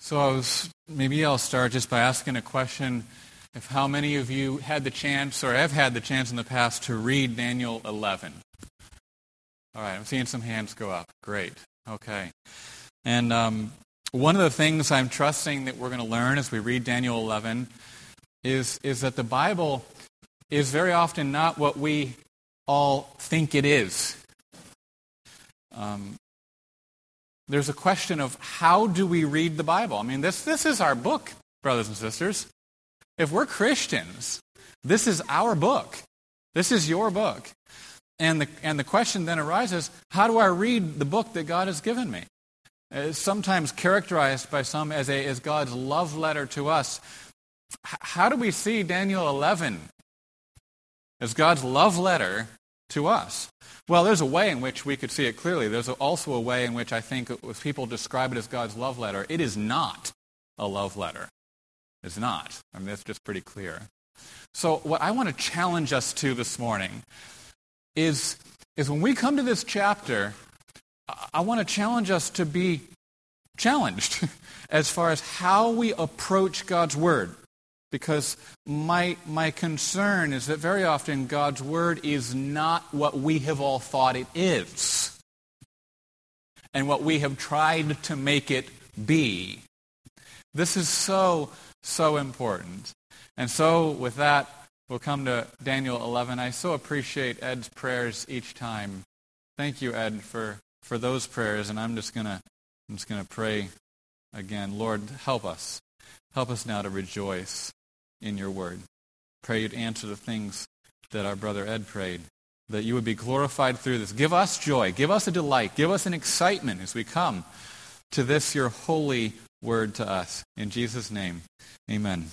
Maybe I'll start just by asking a question. If how many of you had the chance or have had the chance in the past to read Daniel 11? All right, I'm seeing some hands go up. Great. Okay. And one of the things I'm trusting that we're going to learn as we read Daniel 11 is that the Bible is very often not what we all think it is. There's a question of how do we read the Bible? I mean, this is our book, brothers and sisters. If we're Christians, this is our book. This is your book. And the question then arises, how do I read the book that God has given me? It's sometimes characterized by some as God's love letter to us. How do we see Daniel 11 as God's love letter to us? Well, there's a way in which we could see it clearly. There's also a way in which I think if people describe it as God's love letter, it is not a love letter. It's not. I mean, that's just pretty clear. So what I want to challenge us to this morning is when we come to this chapter, I want to challenge us to be challenged as far as how we approach God's Word. Because my concern is that very often God's Word is not what we have all thought it is and what we have tried to make it be. This is so important. And so with that, we'll come to Daniel 11. I so appreciate Ed's prayers each time. Thank you, Ed, for those prayers. And I'm just gonna pray again. Lord, help us. Help us now to rejoice in your word. Pray you'd answer the things that our brother Ed prayed, that you would be glorified through this. Give us joy. Give us a delight. Give us an excitement as we come to this, your holy word to us. In Jesus' name, amen.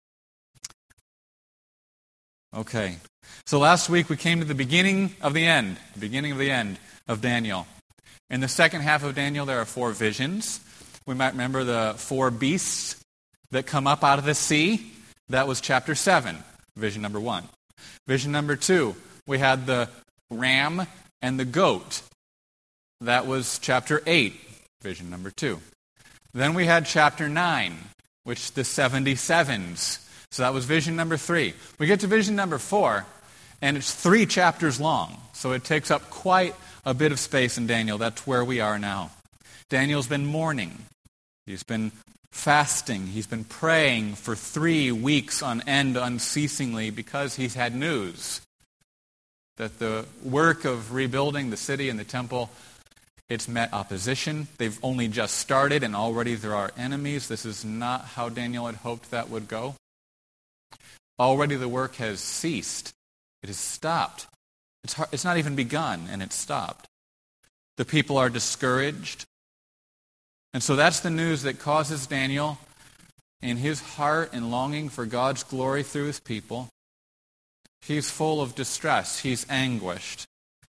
Okay. So last week we came to the beginning of the end of Daniel. In the second half of Daniel, there are 4 visions. We might remember the 4 beasts that come up out of the sea. That was chapter 7, vision number 1. Vision number 2, we had the ram and the goat. That was chapter 8, vision number 2. Then we had chapter 9, which the 77s. So that was vision number 3. We get to vision number 4, and it's 3 chapters long. So it takes up quite a bit of space in Daniel. That's where we are now. Daniel's been mourning. He's been fasting. He's been praying for 3 weeks on end unceasingly because he's had news that the work of rebuilding the city and the temple, it's met opposition. They've only just started and already there are enemies. This is not how Daniel had hoped that would go. Already the work has ceased. It has stopped. It's not even begun, and it's stopped. The people are discouraged. And so that's the news that causes Daniel, in his heart and longing for God's glory through his people, he's full of distress. He's anguished.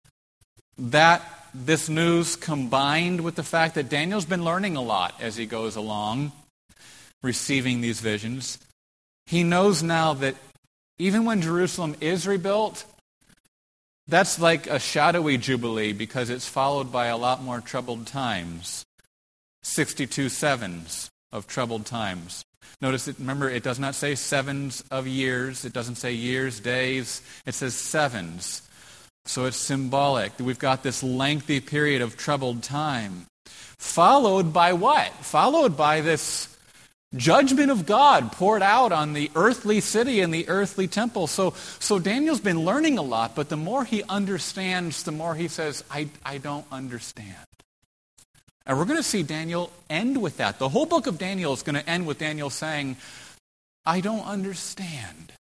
This news combined with the fact that Daniel's been learning a lot as he goes along, receiving these visions, he knows now that even when Jerusalem is rebuilt, that's like a shadowy jubilee because it's followed by a lot more troubled times. 62 sevens of troubled times. Notice, remember, it does not say sevens of years. It doesn't say years, days. It says sevens. So it's symbolic. We've got this lengthy period of troubled time. Followed by what? Followed by this judgment of God poured out on the earthly city and the earthly temple. So Daniel's been learning a lot, but the more he understands, the more he says, I don't understand. And we're going to see Daniel end with that. The whole book of Daniel is going to end with Daniel saying, I don't understand.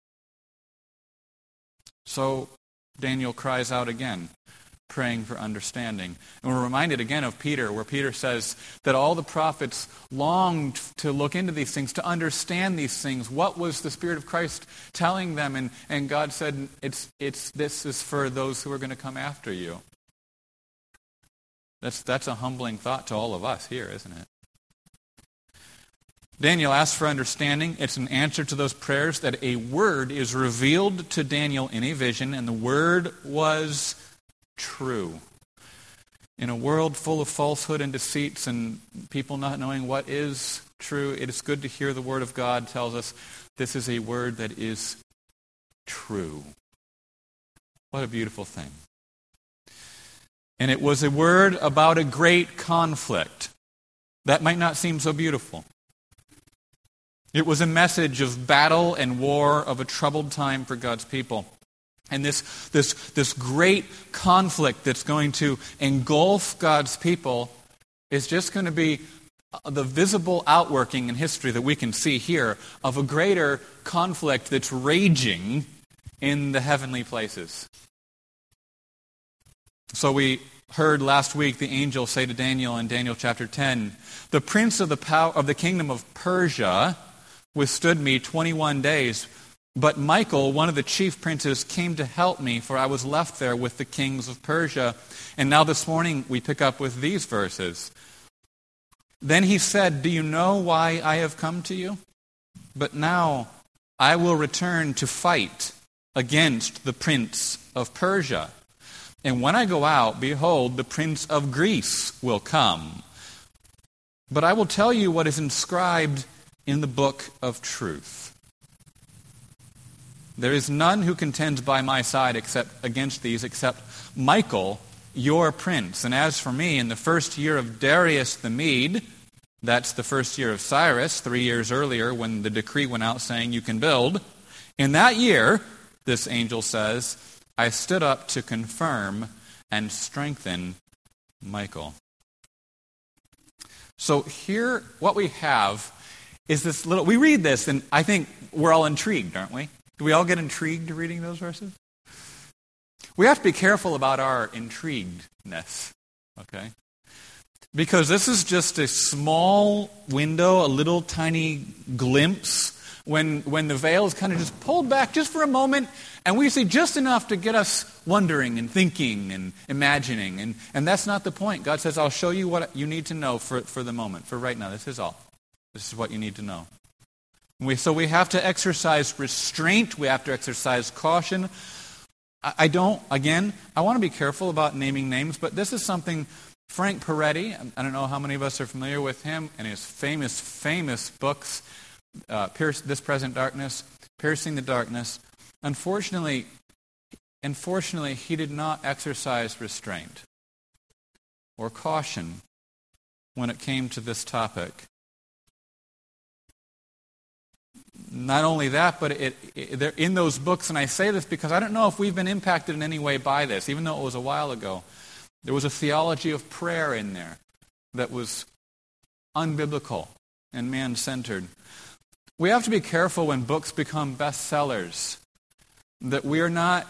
So Daniel cries out again, praying for understanding. And we're reminded again of Peter, where Peter says that all the prophets longed to look into these things, to understand these things. What was the Spirit of Christ telling them? And God said, this is for those who are going to come after you. That's a humbling thought to all of us here, isn't it? Daniel asks for understanding. It's an answer to those prayers that a word is revealed to Daniel in a vision, and the word was true. In a world full of falsehood and deceits and people not knowing what is true. It is good to hear the word of God tells us this is a word that is true. What a beautiful thing. And it was a word about a great conflict. That might not seem so beautiful. It was a message of battle and war, of a troubled time for God's people. And this great conflict that's going to engulf God's people is just going to be the visible outworking in history that we can see here of a greater conflict that's raging in the heavenly places. So we heard last week the angel say to Daniel in Daniel chapter 10, "The prince of the kingdom of Persia withstood me 21 days, but Michael, one of the chief princes, came to help me, for I was left there with the kings of Persia." And now this morning we pick up with these verses. "Then he said, 'Do you know why I have come to you? But now I will return to fight against the prince of Persia. And when I go out, behold, the prince of Greece will come. But I will tell you what is inscribed in the book of truth. There is none who contends by my side against these except Michael, your prince. And as for me, in the first year of Darius the Mede,'" that's the first year of Cyrus, 3 years earlier when the decree went out saying you can build, "in that year," this angel says, "I stood up to confirm and strengthen Michael." So here, what we have is this little, we read this and I think we're all intrigued, aren't we? Do we all get intrigued reading those verses? We have to be careful about our intriguedness, okay? Because this is just a small window, a little tiny glimpse when the veil is kind of just pulled back just for a moment, and we see just enough to get us wondering and thinking and imagining. And that's not the point. God says, "I'll show you what you need to know for the moment, for right now. This is all. This is what you need to know." So we have to exercise restraint. We have to exercise caution. I want to be careful about naming names, but this is something Frank Peretti, I don't know how many of us are familiar with him and his famous books, This Present Darkness, Piercing the Darkness. Unfortunately, he did not exercise restraint or caution when it came to this topic. Not only that, but they're in those books, and I say this because I don't know if we've been impacted in any way by this, even though it was a while ago. There was a theology of prayer in there that was unbiblical and man-centered. We have to be careful when books become bestsellers, that we're not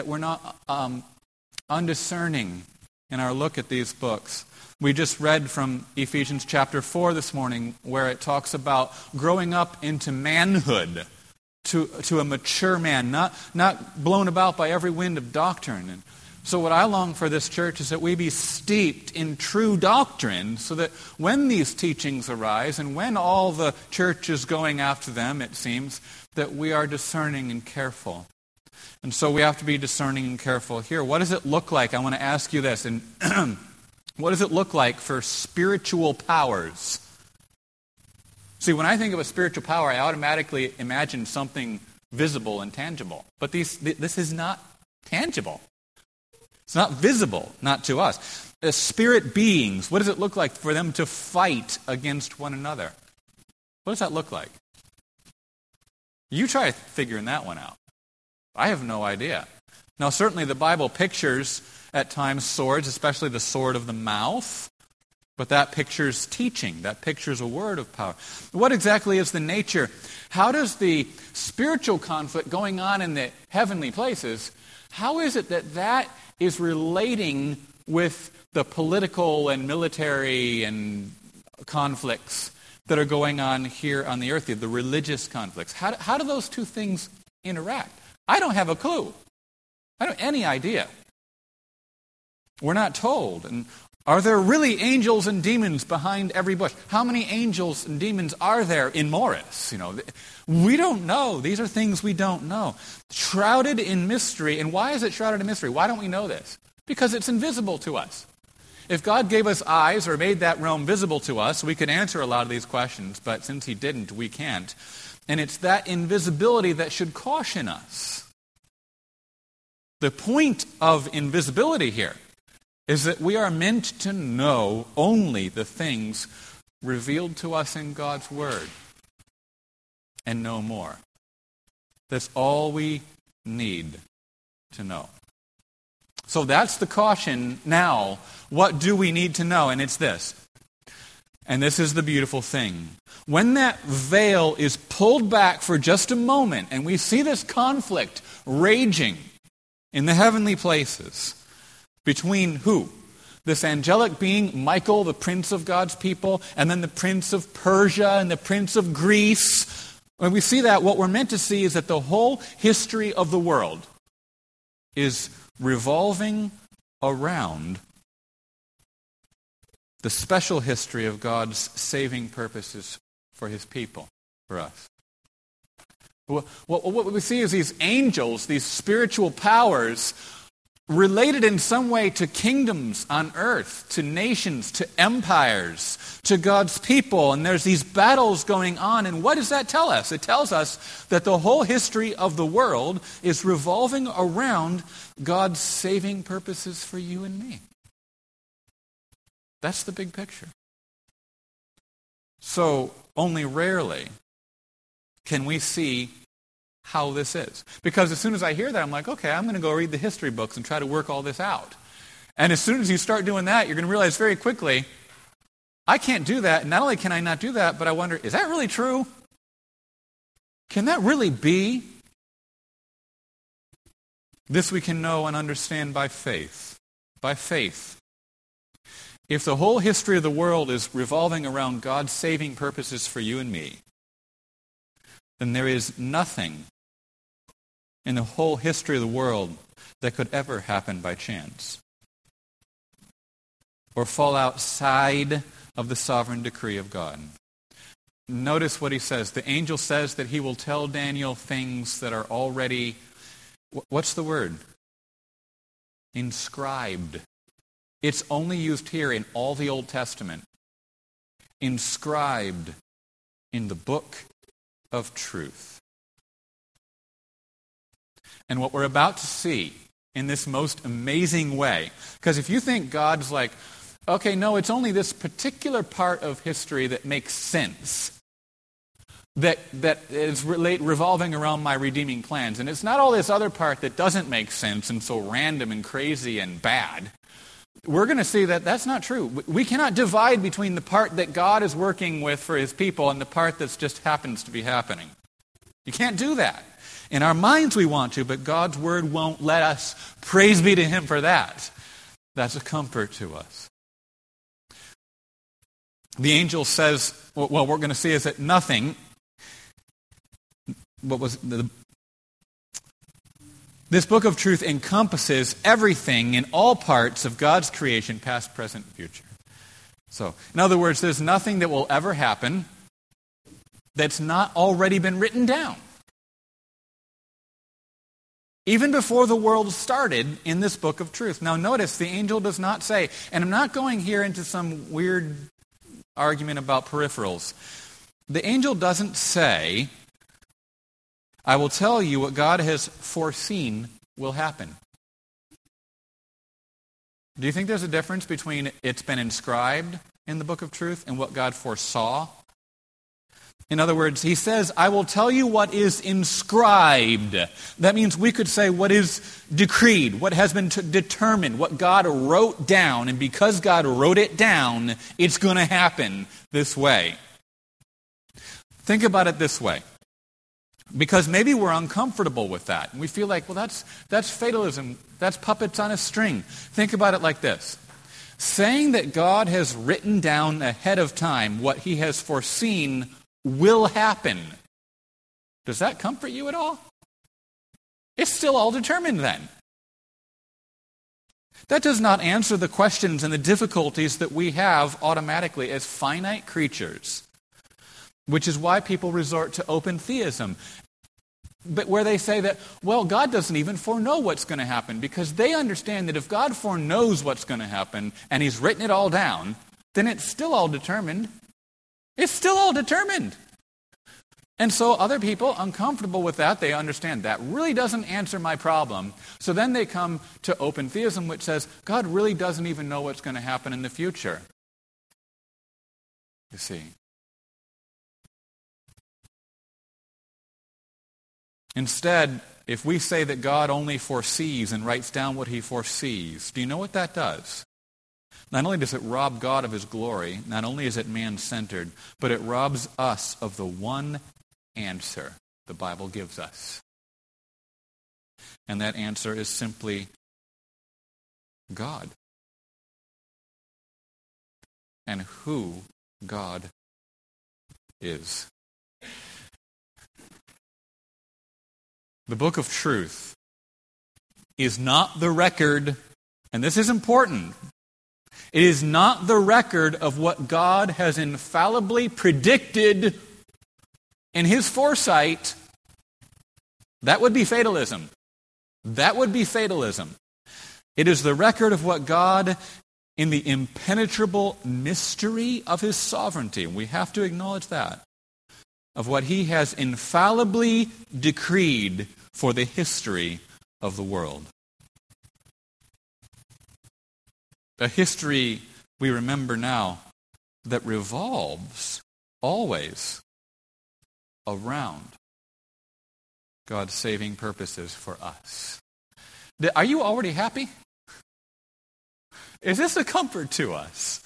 undiscerning in our look at these books. We just read from Ephesians chapter 4 this morning, where it talks about growing up into manhood, to a mature man, not blown about by every wind of doctrine. And so what I long for this church is that we be steeped in true doctrine, so that when these teachings arise, and when all the church is going after them, it seems, that we are discerning and careful. And so we have to be discerning and careful here. What does it look like? I want to ask you this. And what does it look like for spiritual powers? See, when I think of a spiritual power, I automatically imagine something visible and tangible. But this is not tangible. It's not visible, not to us. As spirit beings, what does it look like for them to fight against one another? What does that look like? You try figuring that one out. I have no idea. Now, certainly the Bible pictures at times swords, especially the sword of the mouth, but that pictures teaching. That pictures a word of power. What exactly is the nature? How does the spiritual conflict going on in the heavenly places, how is it that is relating with the political and military and conflicts that are going on here on the earth, the religious conflicts? How do those two things interact? I don't have a clue. I don't have any idea. We're not told. And are there really angels and demons behind every bush? How many angels and demons are there in Morris? We don't know. These are things we don't know. Shrouded in mystery. And why is it shrouded in mystery? Why don't we know this? Because it's invisible to us. If God gave us eyes or made that realm visible to us, we could answer a lot of these questions, but since he didn't, we can't. And it's that invisibility that should caution us. The point of invisibility here is that we are meant to know only the things revealed to us in God's Word and no more. That's all we need to know. So that's the caution. Now, what do we need to know? And it's this. And this is the beautiful thing. When that veil is pulled back for just a moment, and we see this conflict raging in the heavenly places between who? This angelic being, Michael, the prince of God's people, and then the prince of Persia and the prince of Greece. When we see that, what we're meant to see is that the whole history of the world is revolving around the special history of God's saving purposes for his people, for us. What we see is these angels, these spiritual powers, related in some way to kingdoms on earth, to nations, to empires, to God's people. And there's these battles going on. And what does that tell us? It tells us that the whole history of the world is revolving around God's saving purposes for you and me. That's the big picture. So only rarely can we see how this is. Because as soon as I hear that, I'm like, okay, I'm going to go read the history books and try to work all this out. And as soon as you start doing that, you're going to realize very quickly, I can't do that. Not only can I not do that, but I wonder, is that really true? Can that really be? This we can know and understand by faith. By faith. If the whole history of the world is revolving around God's saving purposes for you and me, then there is nothing in the whole history of the world that could ever happen by chance or fall outside of the sovereign decree of God. Notice what he says. The angel says that he will tell Daniel things that are already, what's the word? Inscribed. It's only used here in all the Old Testament. Inscribed in the book of truth. And what we're about to see in this most amazing way, because if you think God's like, okay, no, it's only this particular part of history that makes sense, that is revolving around my redeeming plans, and it's not all this other part that doesn't make sense and so random and crazy and bad, we're going to see that that's not true. We cannot divide between the part that God is working with for his people and the part that just happens to be happening. You can't do that. In our minds we want to, but God's word won't let us. Praise be to him for that. That's a comfort to us. The angel says, what we're going to see is that nothing, this book of truth encompasses everything in all parts of God's creation, past, present, and future. So, in other words, there's nothing that will ever happen that's not already been written down. Even before the world started in this book of truth. Now notice, the angel does not say, and I'm not going here into some weird argument about peripherals. The angel doesn't say, I will tell you what God has foreseen will happen. Do you think there's a difference between it's been inscribed in the book of truth and what God foresaw? In other words, he says, I will tell you what is inscribed. That means we could say what is decreed, what has been determined, what God wrote down. And because God wrote it down, it's going to happen this way. Think about it this way. Because maybe we're uncomfortable with that. And we feel like, well, that's fatalism. That's puppets on a string. Think about it like this. Saying that God has written down ahead of time what he has foreseen will happen. Does that comfort you at all? It's still all determined then. That does not answer the questions and the difficulties that we have automatically as finite creatures, which is why people resort to open theism. but where they say that, well, God doesn't even foreknow what's going to happen, because they understand that if God foreknows what's going to happen and he's written it all down, then it's still all determined. It's still all determined. And so other people, uncomfortable with that, they understand that really doesn't answer my problem. So then they come to open theism, which says God really doesn't even know what's going to happen in the future. You see. Instead, if we say that God only foresees and writes down what he foresees, do you know what that does? Not only does it rob God of his glory, not only is it man-centered, but it robs us of the one answer the Bible gives us. And that answer is simply God. And who God is. The book of truth is not the record, and this is important, it is not the record of what God has infallibly predicted in his foresight. That would be fatalism. That would be fatalism. It is the record of what God, in the impenetrable mystery of his sovereignty, and we have to acknowledge that, of what he has infallibly decreed for the history of the world. A history we remember now that revolves always around God's saving purposes for us. Are you already happy? Is this a comfort to us?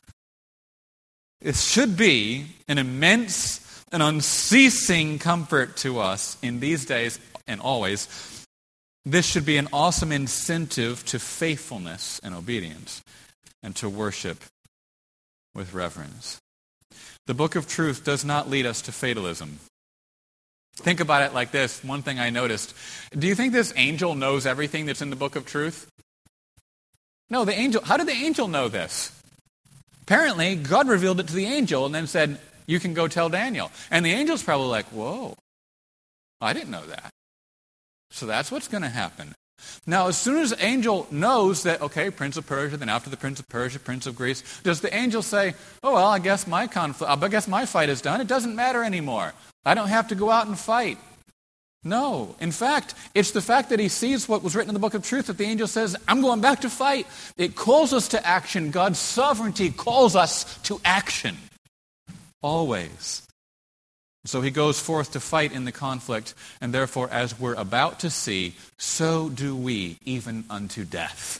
It should be an immense and unceasing comfort to us in these days and always. This should be an awesome incentive to faithfulness and obedience and to worship with reverence. The book of truth does not lead us to fatalism. Think about it like this. One thing I noticed. Do you think this angel knows everything that's in the book of truth? No, the angel. How did the angel know this? Apparently, God revealed it to the angel and then said, you can go tell Daniel. And the angel's probably like, whoa, I didn't know that. So that's what's going to happen. Now, as soon as the angel knows that, okay, Prince of Persia, then after the Prince of Persia, Prince of Greece, does the angel say, oh, well, I guess my fight is done. It doesn't matter anymore. I don't have to go out and fight. No. In fact, it's the fact that he sees what was written in the book of truth that the angel says, I'm going back to fight. It calls us to action. God's sovereignty calls us to action. Always. So he goes forth to fight in the conflict, and therefore, as we're about to see, so do we, even unto death.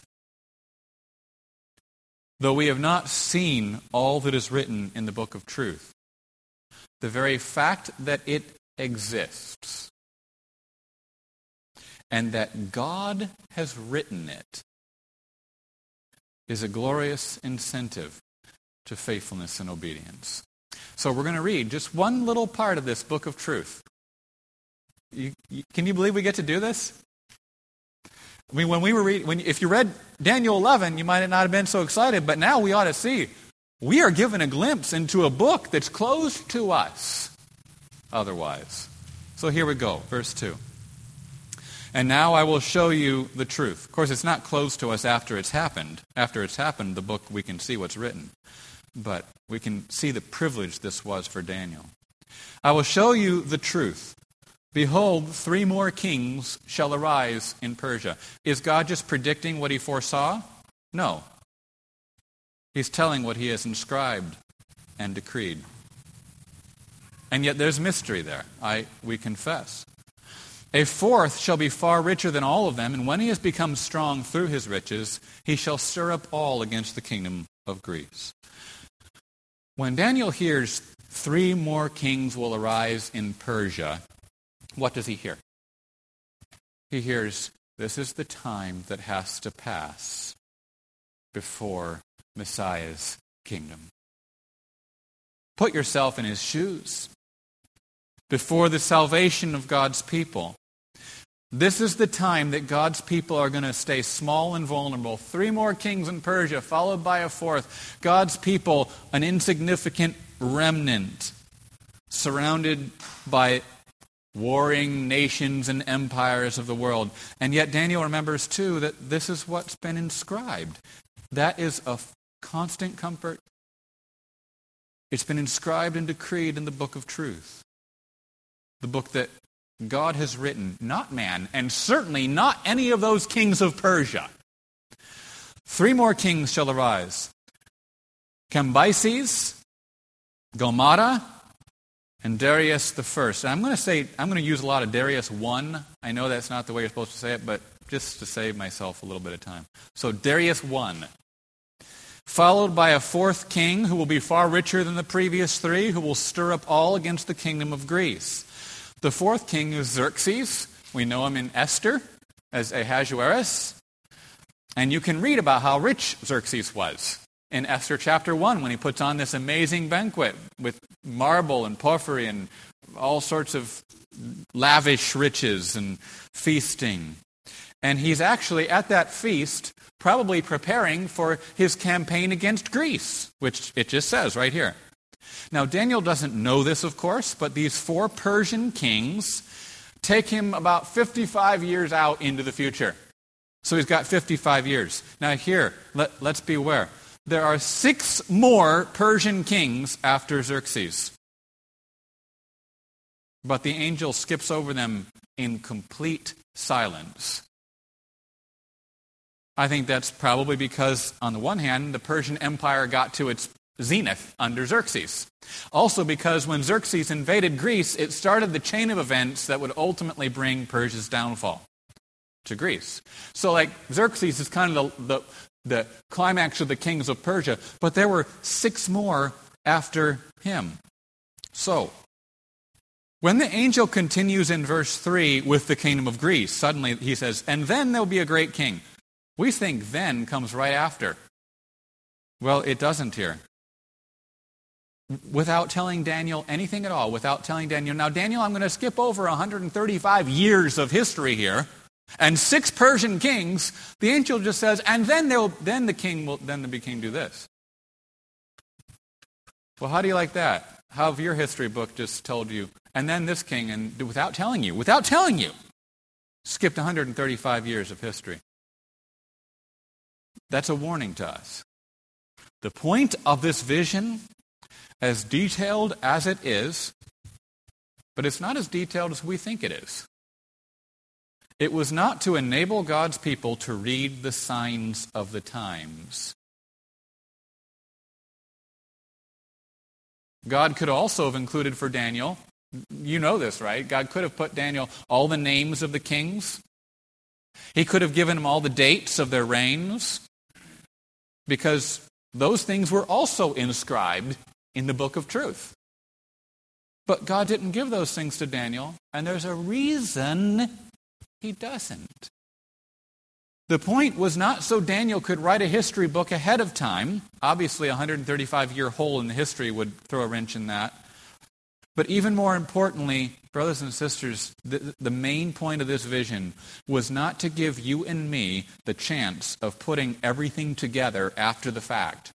Though we have not seen all that is written in the book of truth, the very fact that it exists and that God has written it is a glorious incentive to faithfulness and obedience. So we're going to read just one little part of this book of truth. Can you believe we get to do this? I mean, when we were reading, if you read Daniel 11, you might not have been so excited, but now we ought to see we are given a glimpse into a book that's closed to us otherwise. So here we go, verse 2. And now I will show you the truth. Of course, it's not closed to us after it's happened. After it's happened, the book, we can see what's written. But we can see the privilege this was for Daniel. I will show you the truth. Behold, 3 more kings shall arise in Persia. Is God just predicting what he foresaw? No. He's telling what he has inscribed and decreed. And yet there's mystery there, we confess. A 4th shall be far richer than all of them, and when he has become strong through his riches, he shall stir up all against the kingdom of Greece. When Daniel hears 3 more kings will arise in Persia, what does he hear? He hears, this is the time that has to pass before Messiah's kingdom. Put yourself in his shoes. Before the salvation of God's people, this is the time that God's people are going to stay small and vulnerable. 3 more kings in Persia, followed by a 4th. God's people, an insignificant remnant, surrounded by warring nations and empires of the world. And yet Daniel remembers too that this is what's been inscribed. That is a constant comfort. It's been inscribed and decreed in the book of truth. The book that God has written, not man, and certainly not any of those kings of Persia. 3 more kings shall arise. Cambyses, Gomara, and Darius the first. And I'm going to use a lot of Darius 1. I know that's not the way you're supposed to say it, but just to save myself a little bit of time. So Darius 1. Followed by a 4th king who will be far richer than the previous 3, who will stir up all against the kingdom of Greece. The 4th king is Xerxes. We know him in Esther as Ahasuerus. And you can read about how rich Xerxes was in Esther chapter 1 when he puts on this amazing banquet with marble and porphyry and all sorts of lavish riches and feasting. And he's actually at that feast probably preparing for his campaign against Greece, which it just says right here. Now, Daniel doesn't know this, of course, but these 4 Persian kings take him about 55 years out into the future. So he's got 55 years. Now here, let's be aware. There are 6 more Persian kings after Xerxes. But the angel skips over them in complete silence. I think that's probably because, on the one hand, the Persian Empire got to its zenith under Xerxes. Also because when Xerxes invaded Greece, it started the chain of events that would ultimately bring Persia's downfall to Greece. So like Xerxes is kind of the climax of the kings of Persia, but there were 6 more after him. So, when the angel continues in verse 3 with the kingdom of Greece, suddenly he says, and then there'll be a great king. We think then comes right after. Well, it doesn't here. Without telling Daniel anything at all, without telling Daniel, now Daniel, I'm going to skip over 135 years of history here, and 6 Persian kings. The angel just says, and then the king will do this. Well, how do you like that? How have your history book just told you, and then this king, and without telling you, skipped 135 years of history? That's a warning to us. The point of this vision, as detailed as it is, but it's not as detailed as we think it is. It was not to enable God's people to read the signs of the times. God could also have included for Daniel, you know this, right? God could have put Daniel all the names of the kings. He could have given him all the dates of their reigns, because those things were also inscribed in the book of truth. But God didn't give those things to Daniel, and there's a reason he doesn't. The point was not so Daniel could write a history book ahead of time. Obviously, a 135-year hole in the history would throw a wrench in that. But even more importantly, brothers and sisters, the main point of this vision was not to give you and me the chance of putting everything together after the fact,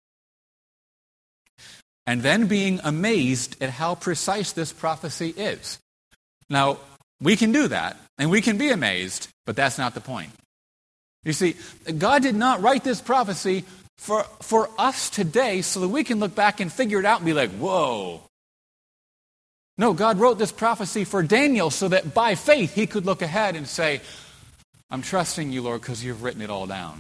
and then being amazed at how precise this prophecy is. Now, we can do that, and we can be amazed, but that's not the point. You see, God did not write this prophecy for us today so that we can look back and figure it out and be like, whoa. No, God wrote this prophecy for Daniel so that by faith he could look ahead and say, I'm trusting you, Lord, because you've written it all down.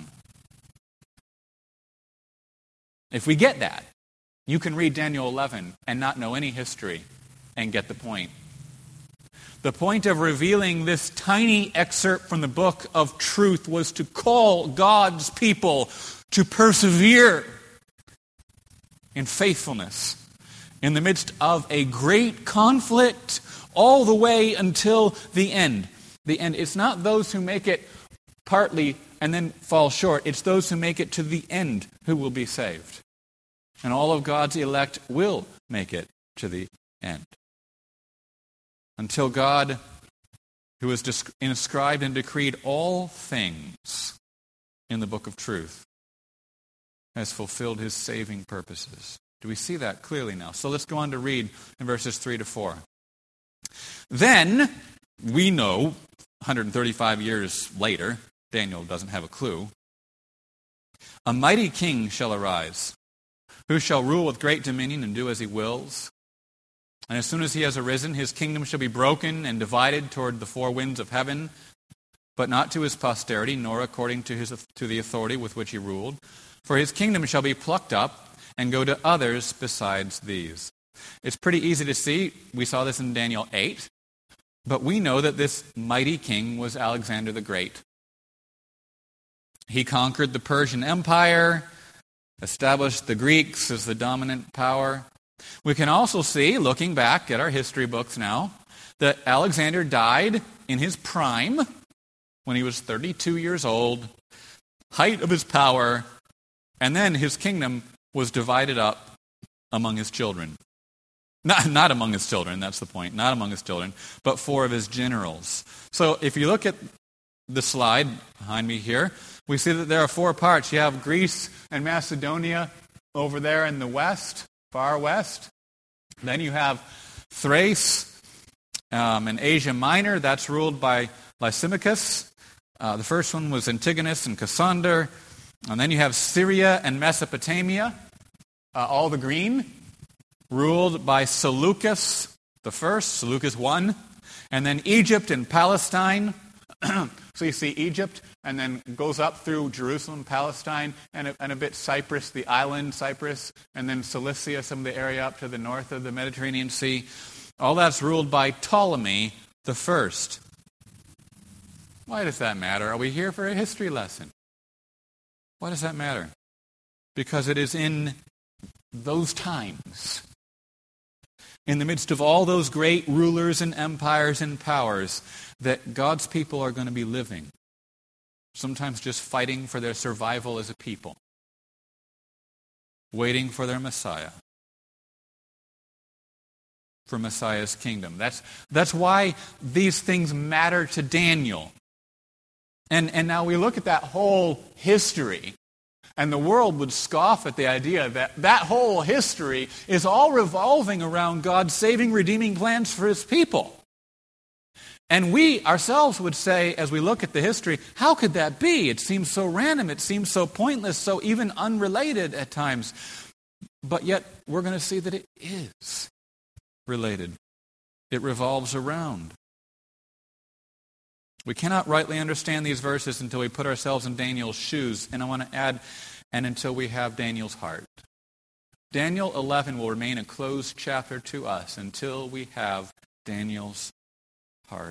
If we get that, you can read Daniel 11 and not know any history and get the point. The point of revealing this tiny excerpt from the book of truth was to call God's people to persevere in faithfulness in the midst of a great conflict all the way until the end. The end. It's not those who make it partly and then fall short. It's those who make it to the end who will be saved. And all of God's elect will make it to the end. Until God, who has inscribed and decreed all things in the book of truth, has fulfilled his saving purposes. Do we see that clearly now? So let's go on to read in verses 3 to 4. Then, we know, 135 years later, Daniel doesn't have a clue, a mighty king shall arise, who shall rule with great dominion and do as he wills. And as soon as he has arisen, his kingdom shall be broken and divided toward the four winds of heaven, but not to his posterity, nor according to the authority with which he ruled. For his kingdom shall be plucked up and go to others besides these. It's pretty easy to see. We saw this in Daniel 8. But we know that this mighty king was Alexander the Great. He conquered the Persian Empire, established the Greeks as the dominant power. We can also see, looking back at our history books now, that Alexander died in his prime when he was 32 years old, height of his power, and then his kingdom was divided up among his children. Not among his children, that's the point. Not among his children, but four of his generals. So if you look at the slide behind me here, we see that there are four parts. You have Greece and Macedonia over there in the west, far west. Then you have Thrace and Asia Minor. That's ruled by Lysimachus. The first one was Antigonus and Cassander. And then you have Syria and Mesopotamia, all the green, ruled by Seleucus the first, Seleucus I. And then Egypt and Palestine. So you see Egypt, and then goes up through Jerusalem, Palestine, and a bit Cyprus, the island Cyprus, and then Cilicia, some of the area up to the north of the Mediterranean Sea. All that's ruled by Ptolemy the first. Why does that matter? Are we here for a history lesson? Why does that matter? Because it is in those times, in the midst of all those great rulers and empires and powers, that God's people are going to be living. Sometimes just fighting for their survival as a people. Waiting for their Messiah. For Messiah's kingdom. That's why these things matter to Daniel. And now we look at that whole history, and the world would scoff at the idea that that whole history is all revolving around God's saving, redeeming plans for his people. And we ourselves would say, as we look at the history, how could that be? It seems so random, it seems so pointless, so even unrelated at times. But yet, we're going to see that it is related. It revolves around. We cannot rightly understand these verses until we put ourselves in Daniel's shoes. And I want to add, and until we have Daniel's heart. Daniel 11 will remain a closed chapter to us until we have Daniel's heart.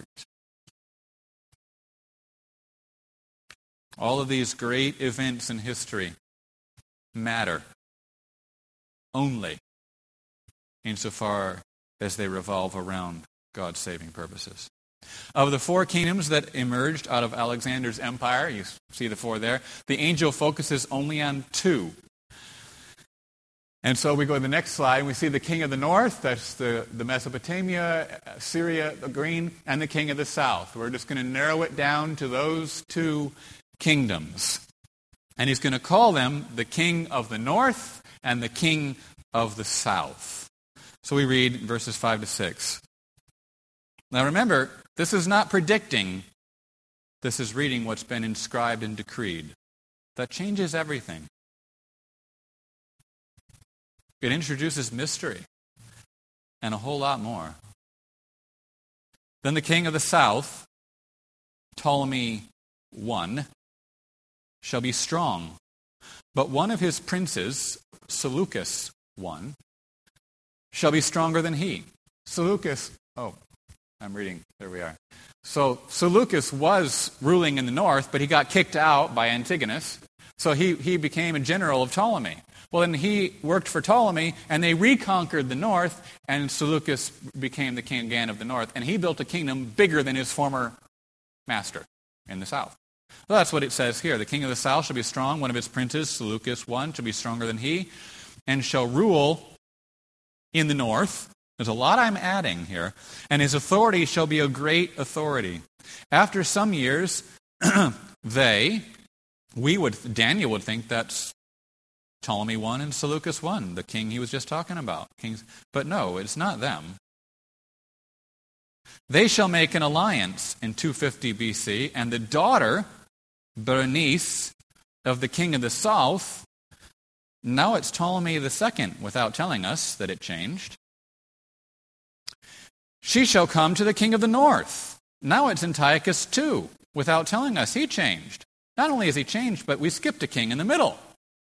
All of these great events in history matter only insofar as they revolve around God's saving purposes. Of the four kingdoms that emerged out of Alexander's empire, you see the four there, the angel focuses only on two. And so we go to the next slide, and we see the king of the north, that's the Mesopotamia, Syria, the green, and the king of the south. We're just going to narrow it down to those two kingdoms. And he's going to call them the king of the north and the king of the south. So we read verses 5 to 6. Now remember, this is not predicting. This is reading what's been inscribed and decreed. That changes everything. It introduces mystery and a whole lot more. Then the king of the south, Ptolemy I, shall be strong. But one of his princes, Seleucus I, shall be stronger than he. Seleucus, I'm reading, there we are. So Seleucus was ruling in the north, but he got kicked out by Antigonus. So he became a general of Ptolemy. Well, then he worked for Ptolemy, and they reconquered the north, and Seleucus became the king again of the north, and he built a kingdom bigger than his former master in the south. Well, that's what it says here. The king of the south shall be strong. One of his princes, Seleucus I, shall be stronger than he, and shall rule in the north. There's a lot I'm adding here. And his authority shall be a great authority. After some years, Daniel would think that's Ptolemy I and Seleucus I, the king he was just talking about. But no, it's not them. They shall make an alliance in 250 BC, and the daughter, Berenice, of the king of the south, now it's Ptolemy II, without telling us that it changed. She shall come to the king of the north. Now it's Antiochus II, without telling us he changed. Not only has he changed, but we skipped a king in the middle.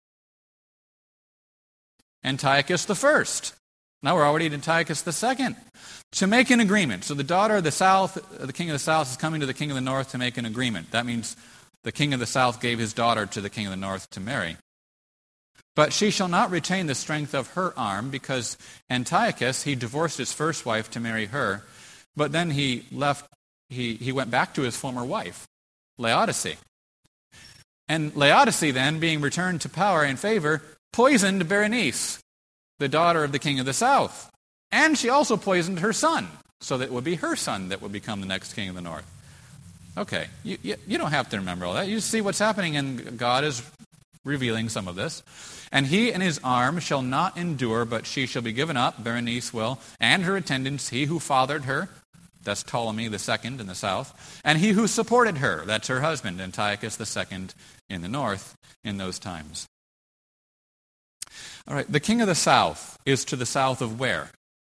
Antiochus I. Now we're already at Antiochus II. To make an agreement. So the daughter of the south, the king of the south, is coming to the king of the north to make an agreement. That means the king of the south gave his daughter to the king of the north to marry. But she shall not retain the strength of her arm, because Antiochus, he divorced his first wife to marry her, but then he went back to his former wife, Laodice. And Laodice then, being returned to power and favor, poisoned Berenice, the daughter of the king of the south. And she also poisoned her son, so that it would be her son that would become the next king of the north. Okay, you don't have to remember all that. You see what's happening, and God is revealing some of this. And he and his arm shall not endure, but she shall be given up, Berenice will, and her attendants, he who fathered her, that's Ptolemy II in the south, and he who supported her, that's her husband, Antiochus II in the north in those times. All right, the king of the south is to the south of where?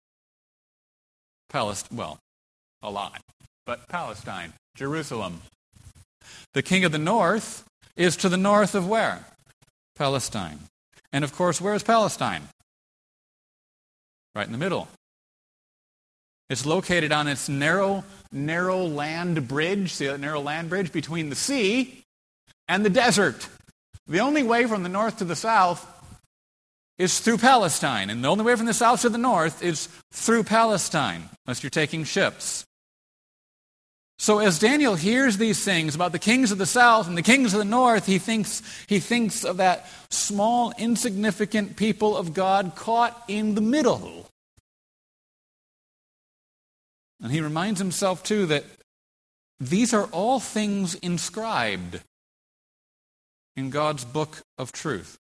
Well, a lot, but Palestine, Jerusalem. The king of the north is to the north of where? Palestine. And of course, where is Palestine? Right in the middle. It's located on its narrow land bridge, see that narrow land bridge between the sea and the desert. The only way from the north to the south is through Palestine, and the only way from the south to the north is through Palestine, unless you're taking ships. So as Daniel hears these things about the kings of the south and the kings of the north, he thinks of that small, insignificant people of God caught in the middle. And he reminds himself, too, that these are all things inscribed in God's book of truth.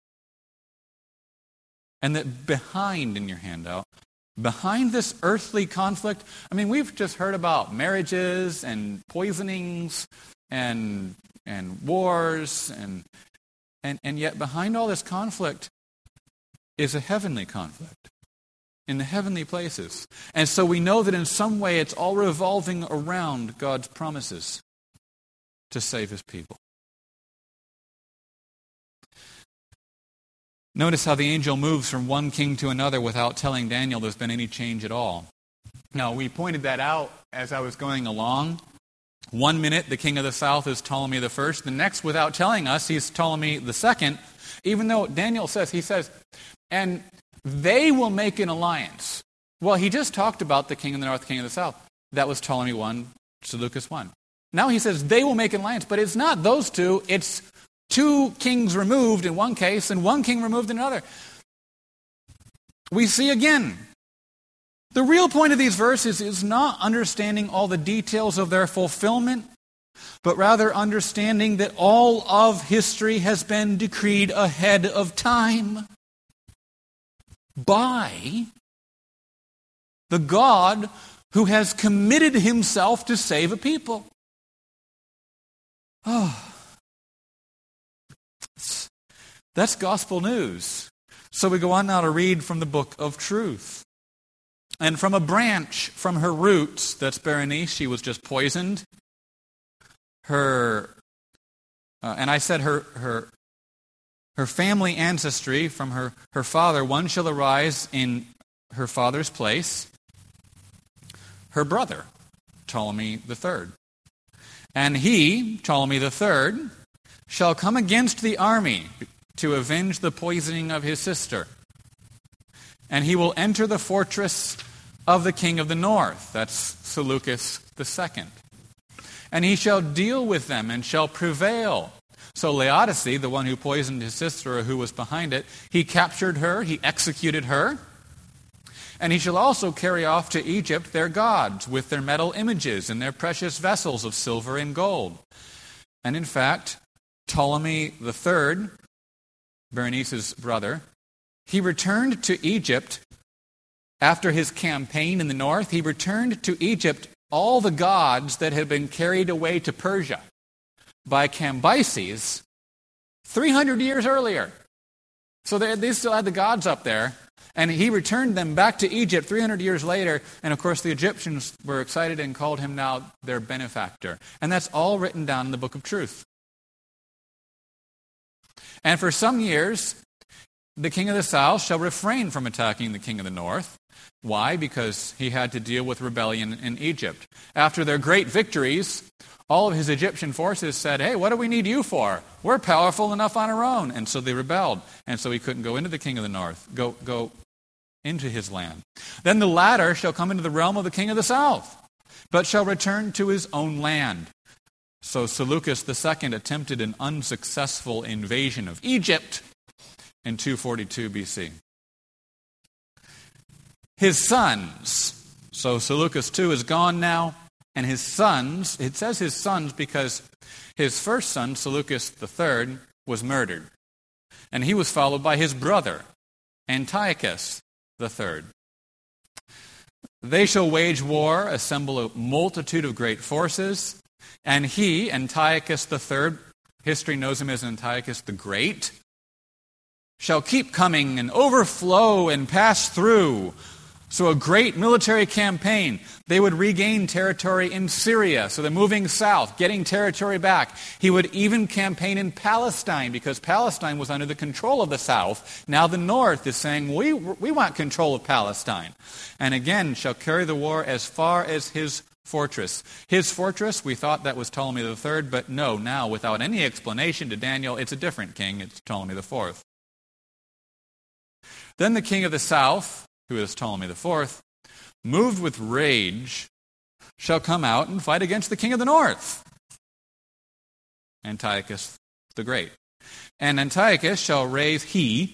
And that behind, in your handout, behind this earthly conflict, I mean, we've just heard about marriages and poisonings and wars, and yet behind all this conflict is a heavenly conflict in the heavenly places. And so we know that in some way it's all revolving around God's promises to save his people. Notice how the angel moves from one king to another without telling Daniel there's been any change at all. Now, we pointed that out as I was going along. 1 minute, the king of the south is Ptolemy I. The next, without telling us, he's Ptolemy II. Even though Daniel says, and they will make an alliance. Well, he just talked about the king of the north, king of the south. That was Ptolemy I, Seleucus I. Now he says they will make an alliance, but it's not those two, it's two kings removed in one case and one king removed in another. We see again, the real point of these verses is not understanding all the details of their fulfillment, but rather understanding that all of history has been decreed ahead of time by the God who has committed himself to save a people. Oh, that's gospel news. So we go on now to read from the book of truth. And from a branch from her roots, that's Berenice, she was just poisoned. And I said her family ancestry from her father, one shall arise in her father's place, her brother, Ptolemy III. And he, Ptolemy III, shall come against the army to avenge the poisoning of his sister. And he will enter the fortress of the king of the north, that's Seleucus II. And he shall deal with them and shall prevail. So Laodice, the one who poisoned his sister or who was behind it, he captured her, he executed her. And he shall also carry off to Egypt their gods with their metal images and their precious vessels of silver and gold. And in fact, Ptolemy III, Berenice's brother, he returned to Egypt after his campaign in the north. He returned to Egypt all the gods that had been carried away to Persia by Cambyses 300 years earlier. So they still had the gods up there, and he returned them back to Egypt 300 years later, and of course the Egyptians were excited and called him now their benefactor. And that's all written down in the Book of Truth. And for some years, the king of the south shall refrain from attacking the king of the north. Why? Because he had to deal with rebellion in Egypt. After their great victories, all of his Egyptian forces said, hey, what do we need you for? We're powerful enough on our own. And so they rebelled. And so he couldn't go into the king of the north, go into his land. Then the latter shall come into the realm of the king of the south, but shall return to his own land. So Seleucus II attempted an unsuccessful invasion of Egypt in 242 BC. His sons, so Seleucus II is gone now, and his sons, it says his sons because his first son, Seleucus III, was murdered. And he was followed by his brother, Antiochus III. They shall wage war, assemble a multitude of great forces, and he, Antiochus III, history knows him as Antiochus the Great, shall keep coming and overflow and pass through. So a great military campaign. They would regain territory in Syria. So they're moving south, getting territory back. He would even campaign in Palestine because Palestine was under the control of the south. Now the north is saying, we want control of Palestine. And again, shall carry the war as far as his fortress. His fortress, we thought that was Ptolemy III, but no, now without any explanation to Daniel, it's a different king. It's Ptolemy IV. Then the king of the south, who is Ptolemy IV, moved with rage, shall come out and fight against the king of the north, Antiochus the Great. And Antiochus shall raise,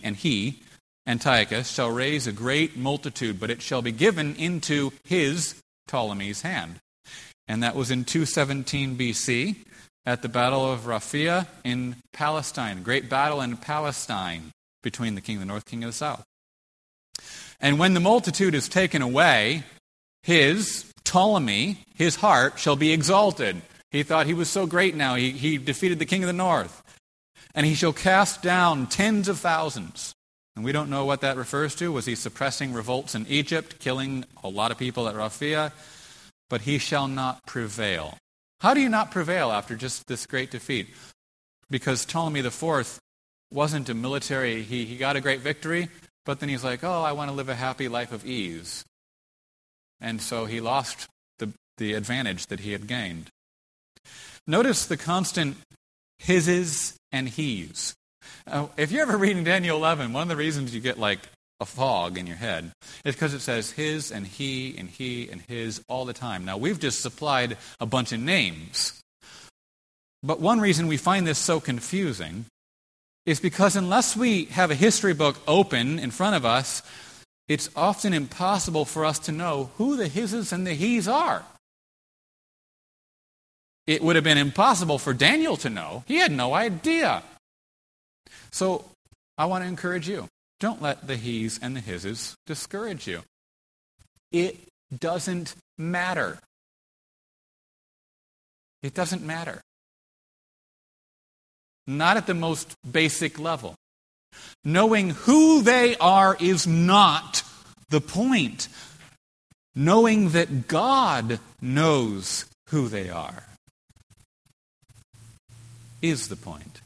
Antiochus, shall raise a great multitude, but it shall be given into his, Ptolemy's, hand. And that was in 217 BC at the Battle of Raphia in Palestine, great battle in Palestine between the king of the north, king of the south. And when the multitude is taken away, his, Ptolemy, his heart shall be exalted. He thought he was so great now. He defeated the king of the north. And he shall cast down tens of thousands. And we don't know what that refers to. Was he suppressing revolts in Egypt, killing a lot of people at Raphia? But he shall not prevail. How do you not prevail after just this great defeat? Because Ptolemy IV wasn't a military, he got a great victory, but then he's like, oh, I want to live a happy life of ease. And so he lost the advantage that he had gained. Notice the constant hises and he's. If you're ever reading Daniel 11, one of the reasons you get like a fog in your head is because it says his and he and his all the time. Now, we've just supplied a bunch of names. But one reason we find this so confusing is because unless we have a history book open in front of us, it's often impossible for us to know who the hises and the he's are. It would have been impossible for Daniel to know. He had no idea. So I want to encourage you. Don't let the he's and the hises discourage you. It doesn't matter. It doesn't matter. Not at the most basic level. Knowing who they are is not the point. Knowing that God knows who they are is the point.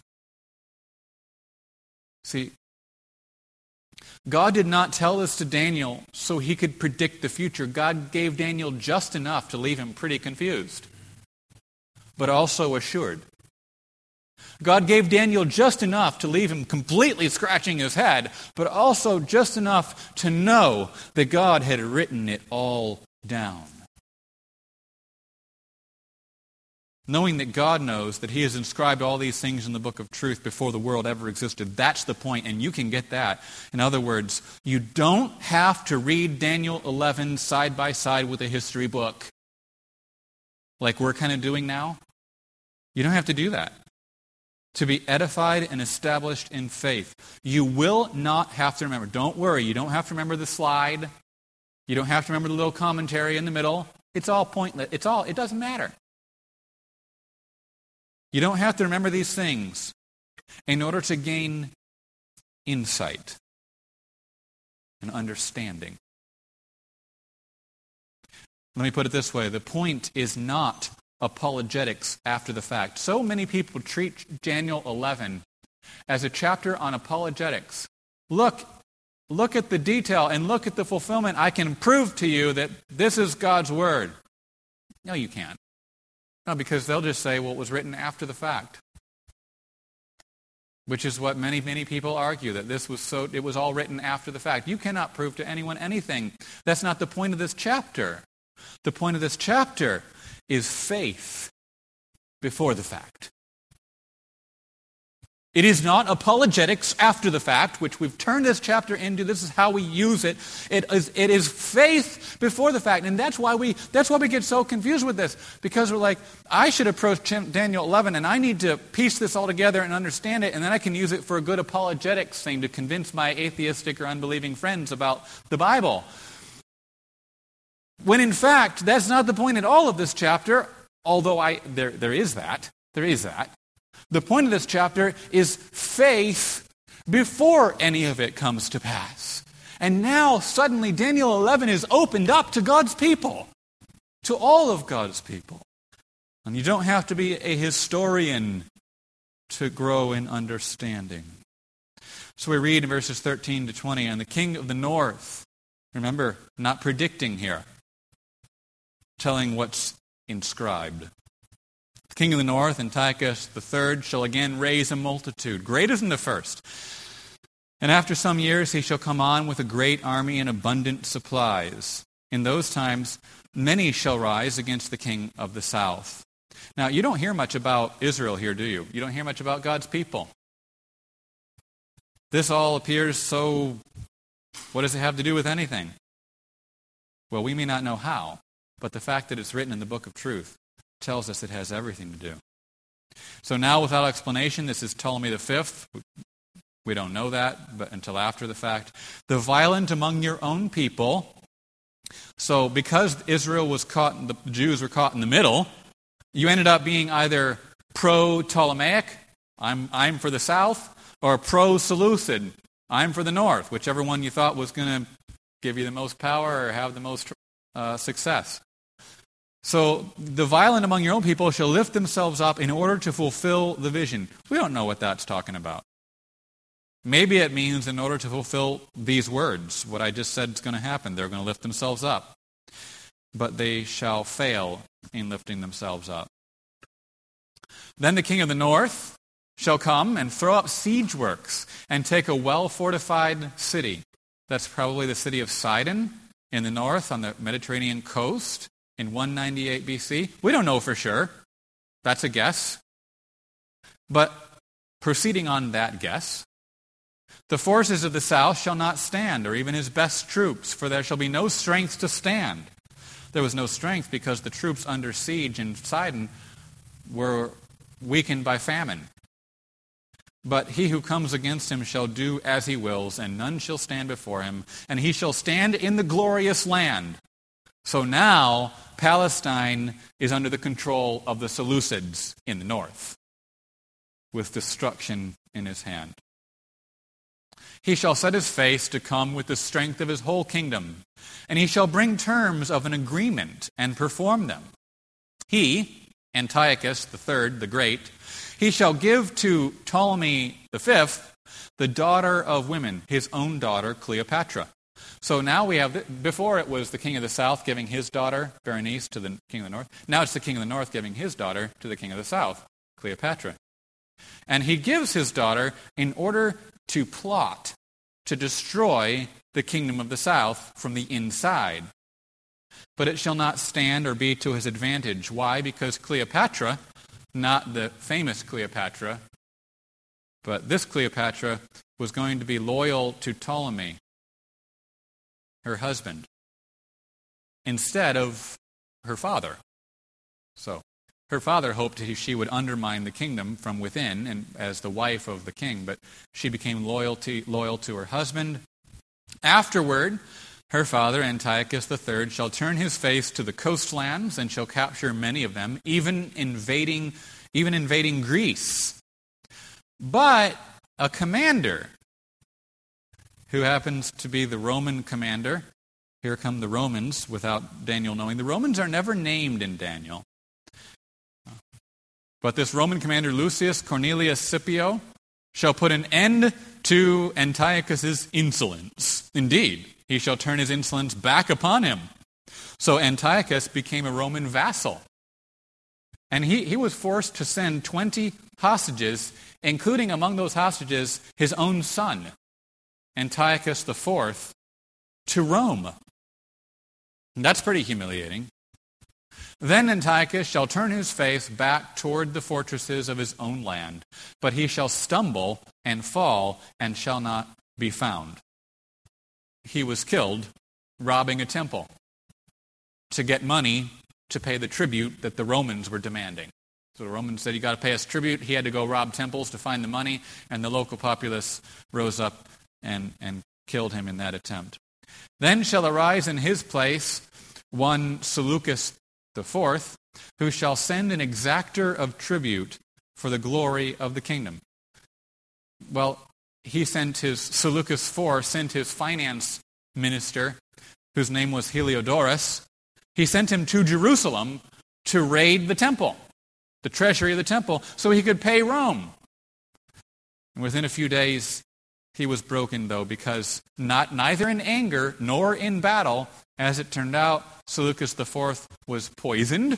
See, God did not tell this to Daniel so he could predict the future. God gave Daniel just enough to leave him pretty confused, but also assured. God gave Daniel just enough to leave him completely scratching his head, but also just enough to know that God had written it all down. Knowing that God knows that he has inscribed all these things in the book of truth before the world ever existed, that's the point, and you can get that. In other words, you don't have to read Daniel 11 side by side with a history book like we're kind of doing now. You don't have to do that. To be edified and established in faith. You will not have to remember. Don't worry, you don't have to remember the slide. You don't have to remember the little commentary in the middle. It's all pointless. It doesn't matter. You don't have to remember these things in order to gain insight and understanding. Let me put it this way. The point is not apologetics after the fact. So many people treat Daniel 11 as a chapter on apologetics. Look at the detail and look at the fulfillment. I can prove to you that this is God's word. No, you can't. No, because they'll just say, well, it was written after the fact. Which is what many, many people argue, that it was all written after the fact. You cannot prove to anyone anything. That's not the point of this chapter. The point of this chapter is faith before the fact. It is not apologetics after the fact, which we've turned this chapter into. This is how we use it. It is faith before the fact. And that's why we get so confused with this. Because we're like, I should approach Daniel 11 and I need to piece this all together and understand it, and then I can use it for a good apologetics thing to convince my atheistic or unbelieving friends about the Bible. When in fact, that's not the point at all of this chapter, although there is that. The point of this chapter is faith before any of it comes to pass. And now, suddenly, Daniel 11 is opened up to God's people, to all of God's people. And you don't have to be a historian to grow in understanding. So we read in verses 13 to 20, and the king of the north, remember, not predicting here, telling what's inscribed. The king of the north, Antiochus III, shall again raise a multitude, greater than the first. And after some years he shall come on with a great army and abundant supplies. In those times many shall rise against the king of the south. Now, you don't hear much about Israel here, do you? You don't hear much about God's people. This all appears so, what does it have to do with anything? Well, we may not know how, but the fact that it's written in the book of truth tells us it has everything to do. So now, without explanation, this is Ptolemy V. We don't know that, but until after the fact. The violent among your own people. So because Israel was caught, the Jews were caught in the middle, you ended up being either pro-Ptolemaic, I'm for the south, or pro-Seleucid, I'm for the north, whichever one you thought was going to give you the most power or have the most success. So the violent among your own people shall lift themselves up in order to fulfill the vision. We don't know what that's talking about. Maybe it means in order to fulfill these words, what I just said is going to happen. They're going to lift themselves up. But they shall fail in lifting themselves up. Then the king of the north shall come and throw up siege works and take a well-fortified city. That's probably the city of Sidon in the north on the Mediterranean coast. In 198 BC. We don't know for sure. That's a guess. But proceeding on that guess, the forces of the south shall not stand, or even his best troops, for there shall be no strength to stand. There was no strength because the troops under siege in Sidon were weakened by famine. But he who comes against him shall do as he wills, and none shall stand before him, and he shall stand in the glorious land. So now, Palestine is under the control of the Seleucids in the north, with destruction in his hand. He shall set his face to come with the strength of his whole kingdom, and he shall bring terms of an agreement and perform them. He, Antiochus III, the Great, he shall give to Ptolemy V the daughter of women, his own daughter Cleopatra. So now we have, before it was the king of the south giving his daughter, Berenice, to the king of the north. Now it's the king of the north giving his daughter to the king of the south, Cleopatra. And he gives his daughter in order to plot, to destroy the kingdom of the south from the inside. But it shall not stand or be to his advantage. Why? Because Cleopatra, not the famous Cleopatra, but this Cleopatra was going to be loyal to Ptolemy, her husband, instead of her father. So her father hoped she would undermine the kingdom from within and as the wife of the king, but she became loyal to her husband. Afterward, her father, Antiochus III, shall turn his face to the coastlands and shall capture many of them, even invading Greece. But a commander, who happens to be the Roman commander, here come the Romans without Daniel knowing. The Romans are never named in Daniel. But this Roman commander, Lucius Cornelius Scipio, shall put an end to Antiochus's insolence. Indeed, he shall turn his insolence back upon him. So Antiochus became a Roman vassal. And he was forced to send 20 hostages, including among those hostages his own son, Antiochus IV, to Rome. And that's pretty humiliating. Then Antiochus shall turn his face back toward the fortresses of his own land, but he shall stumble and fall and shall not be found. He was killed robbing a temple to get money to pay the tribute that the Romans were demanding. So the Romans said, you got to pay us tribute. He had to go rob temples to find the money, and the local populace rose up and killed him in that attempt. Then shall arise in his place one Seleucus IV, who shall send an exactor of tribute for the glory of the kingdom. Well, Seleucus IV sent his finance minister, whose name was Heliodorus. He sent him to Jerusalem to raid the temple, the treasury of the temple, so he could pay Rome. And within a few days, he was broken, though, because neither in anger nor in battle, as it turned out, Seleucus IV was poisoned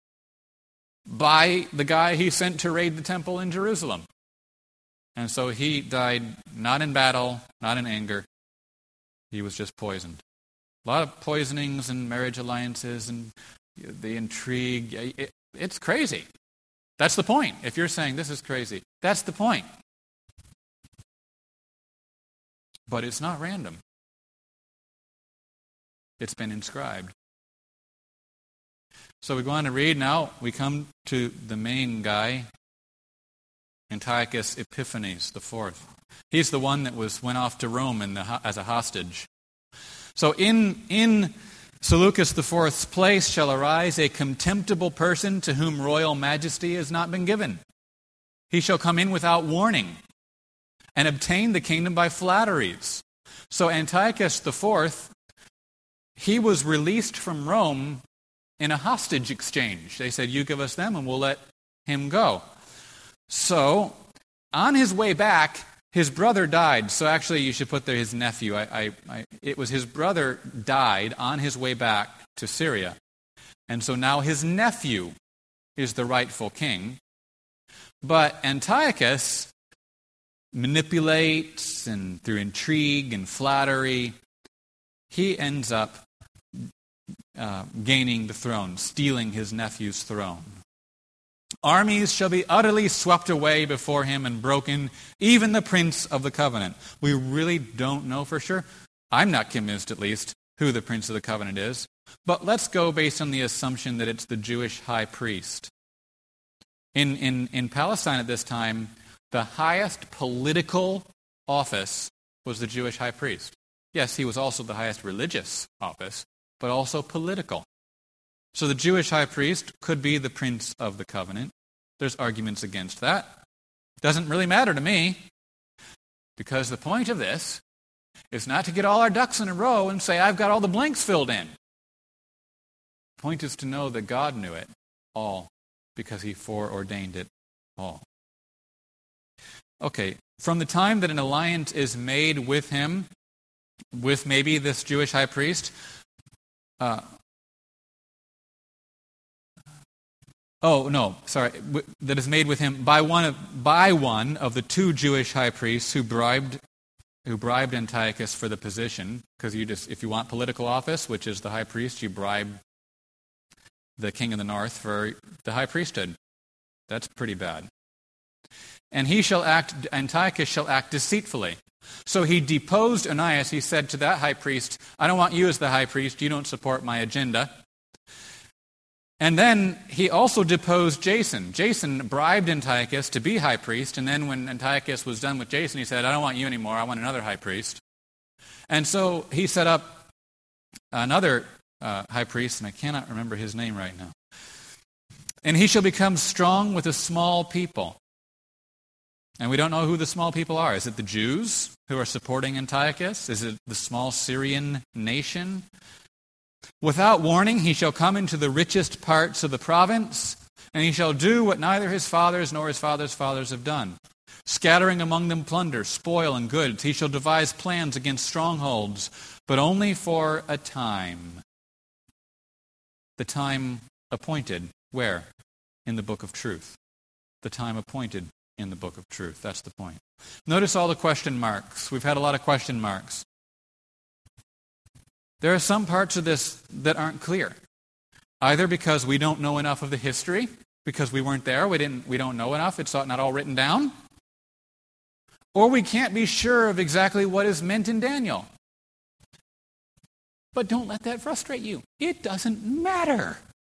by the guy he sent to raid the temple in Jerusalem. And so he died not in battle, not in anger. He was just poisoned. A lot of poisonings and marriage alliances and the intrigue. It's crazy. That's the point. If you're saying this is crazy, that's the point. But it's not random. It's been inscribed. So we go on to read now. We come to the main guy, Antiochus Epiphanes IV. He's the one that went off to Rome as a hostage. So in Seleucus IV's place shall arise a contemptible person to whom royal majesty has not been given. He shall come in without warning and obtain the kingdom by flatteries. So Antiochus IV, he was released from Rome in a hostage exchange. They said, you give us them and we'll let him go. So on his way back, his brother died. So actually you should put there his nephew. It was his brother died on his way back to Syria. And so now his nephew is the rightful king. But Antiochus manipulates, and through intrigue and flattery, he ends up gaining the throne, stealing his nephew's throne. Armies shall be utterly swept away before him and broken, even the prince of the covenant. We really don't know for sure. I'm not convinced, at least, who the prince of the covenant is. But let's go based on the assumption that it's the Jewish high priest. In Palestine at this time, the highest political office was the Jewish high priest. Yes, he was also the highest religious office, but also political. So the Jewish high priest could be the prince of the covenant. There's arguments against that. Doesn't really matter to me, because the point of this is not to get all our ducks in a row and say, I've got all the blanks filled in. The point is to know that God knew it all, because he foreordained it all. Okay, from the time that an alliance is made with him, with maybe this Jewish high priest, that is made with him by one of the two Jewish high priests who bribed Antiochus for the position, because if you want political office, which is the high priest, you bribe the king of the north for the high priesthood. That's pretty bad. And Antiochus shall act deceitfully. So he deposed Onias. He said to that high priest, I don't want you as the high priest. You don't support my agenda. And then he also deposed Jason. Jason bribed Antiochus to be high priest. And then when Antiochus was done with Jason, he said, I don't want you anymore. I want another high priest. And so he set up another high priest, and I cannot remember his name right now. And he shall become strong with a small people. And we don't know who the small people are. Is it the Jews who are supporting Antiochus? Is it the small Syrian nation? Without warning, he shall come into the richest parts of the province, and he shall do what neither his fathers nor his fathers' fathers have done. Scattering among them plunder, spoil, and goods, he shall devise plans against strongholds, but only for a time. The time appointed, where? In the book of truth. The time appointed in the book of truth. That's the point. Notice all the question marks. We've had a lot of question marks. There are some parts of this that aren't clear. Either because we don't know enough of the history, because we weren't there, we don't know enough, it's not all written down. Or we can't be sure of exactly what is meant in Daniel. But don't let that frustrate you. It doesn't matter.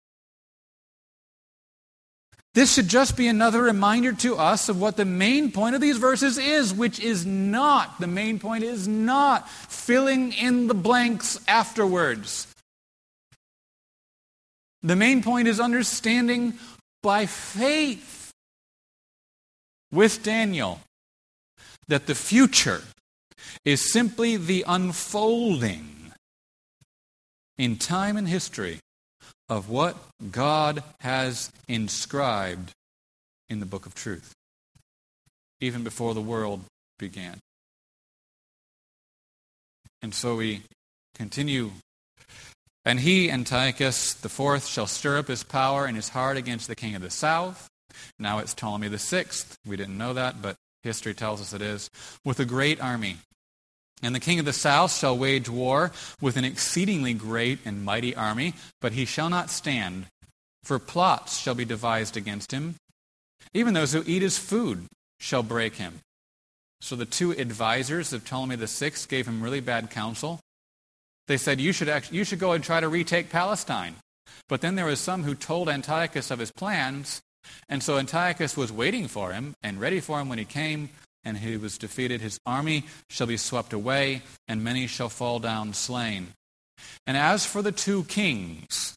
This should just be another reminder to us of what the main point of these verses is, which is not, the main point is not filling in the blanks afterwards. The main point is understanding by faith with Daniel that the future is simply the unfolding in time and history of what God has inscribed in the book of truth, even before the world began. And so we continue. And he, Antiochus the fourth, shall stir up his power and his heart against the king of the south. Now it's Ptolemy the sixth. We didn't know that, but history tells us it is. With a great army. And the king of the south shall wage war with an exceedingly great and mighty army, but he shall not stand, for plots shall be devised against him. Even those who eat his food shall break him. So the two advisors of Ptolemy the sixth gave him really bad counsel. They said, you should go and try to retake Palestine. But then there was some who told Antiochus of his plans, and so Antiochus was waiting for him and ready for him when he came, and he was defeated. His army shall be swept away, and many shall fall down slain. And as for the two kings,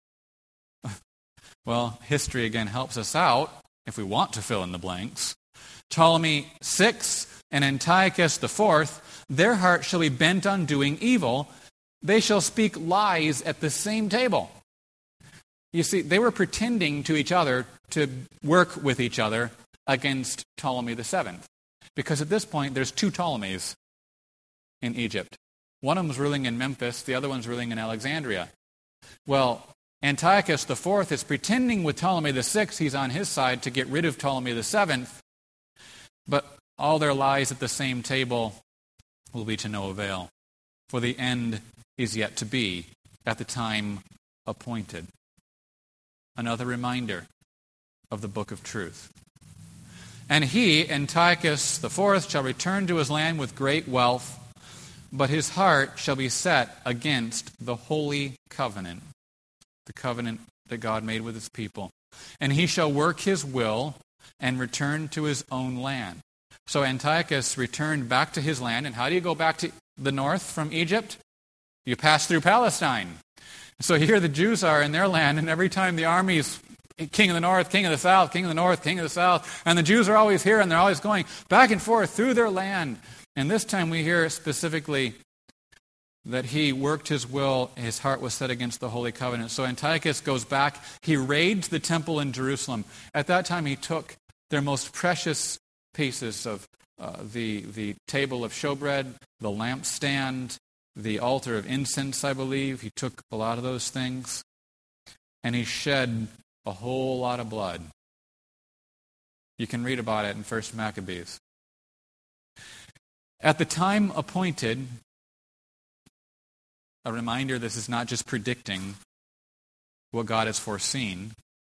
well, history again helps us out if we want to fill in the blanks. Ptolemy VI and Antiochus IV, their heart shall be bent on doing evil. They shall speak lies at the same table. You see, they were pretending to each other to work with each other against Ptolemy VII. Because at this point, there's two Ptolemies in Egypt. One of them is ruling in Memphis, the other one's ruling in Alexandria. Well, Antiochus IV is pretending with Ptolemy VI, he's on his side to get rid of Ptolemy VII, but all their lies at the same table will be to no avail, for the end is yet to be at the time appointed. Another reminder of the book of truth. And he, Antiochus IV, shall return to his land with great wealth, but his heart shall be set against the holy covenant, the covenant that God made with his people. And he shall work his will and return to his own land. So Antiochus returned back to his land. And how do you go back to the north from Egypt? You pass through Palestine. So here the Jews are in their land, and every time the armies, king of the north, king of the south, king of the north, king of the south, and the Jews are always here, and they're always going back and forth through their land. And this time we hear specifically that he worked his will, his heart was set against the Holy Covenant. So Antiochus goes back, he raids the temple in Jerusalem. At that time he took their most precious pieces of the table of showbread, the lampstand, the altar of incense, I believe. He took a lot of those things, and he shed a whole lot of blood. You can read about it in 1 Maccabees. At the time appointed, a reminder, this is not just predicting what God has foreseen.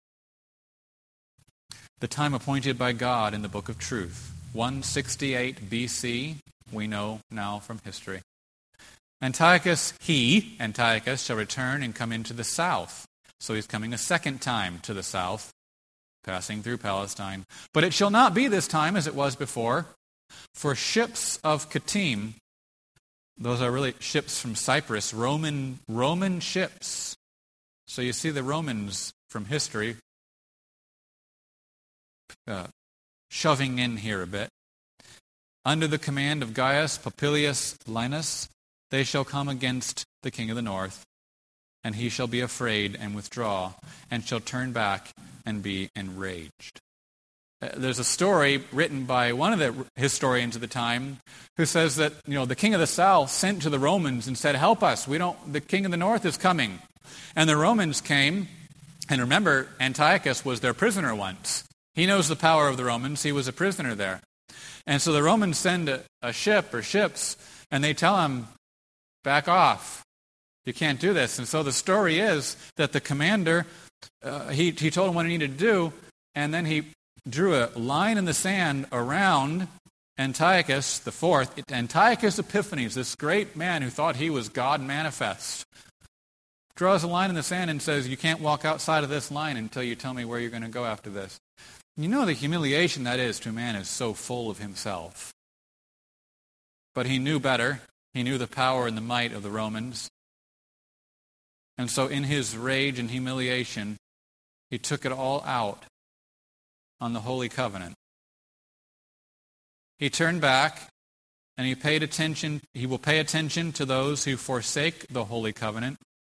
The time appointed by God in the book of truth, 168 BC, we know now from history. Antiochus shall return and come into the south. So he's coming a second time to the south, passing through Palestine. But it shall not be this time as it was before, for ships of Kittim Those are really ships from Cyprus, Roman ships. So you see the Romans from history shoving in here a bit. Under the command of Gaius Popilius Linus, they shall come against the king of the north, and he shall be afraid and withdraw, and shall turn back and be enraged. There's a story written by one of the historians of the time who says that, the king of the south sent to the Romans and said, "Help us, the king of the north is coming." And the Romans came, and remember, Antiochus was their prisoner once. He knows the power of the Romans. He was a prisoner there. And so the Romans send a ship or ships, and they tell him, "Back off. You can't do this." And so the story is that the commander, he told him what he needed to do, and then he drew a line in the sand around Antiochus the Fourth. Antiochus Epiphanes, this great man who thought he was God manifest, draws a line in the sand and says, "You can't walk outside of this line until you tell me where you're going to go after this." You know the humiliation that is to a man who's so full of himself. But he knew better. He knew the power and the might of the Romans. And so in his rage and humiliation, he took it all out on the Holy Covenant. He turned back and he paid attention. He will pay attention to those who forsake the Holy Covenant.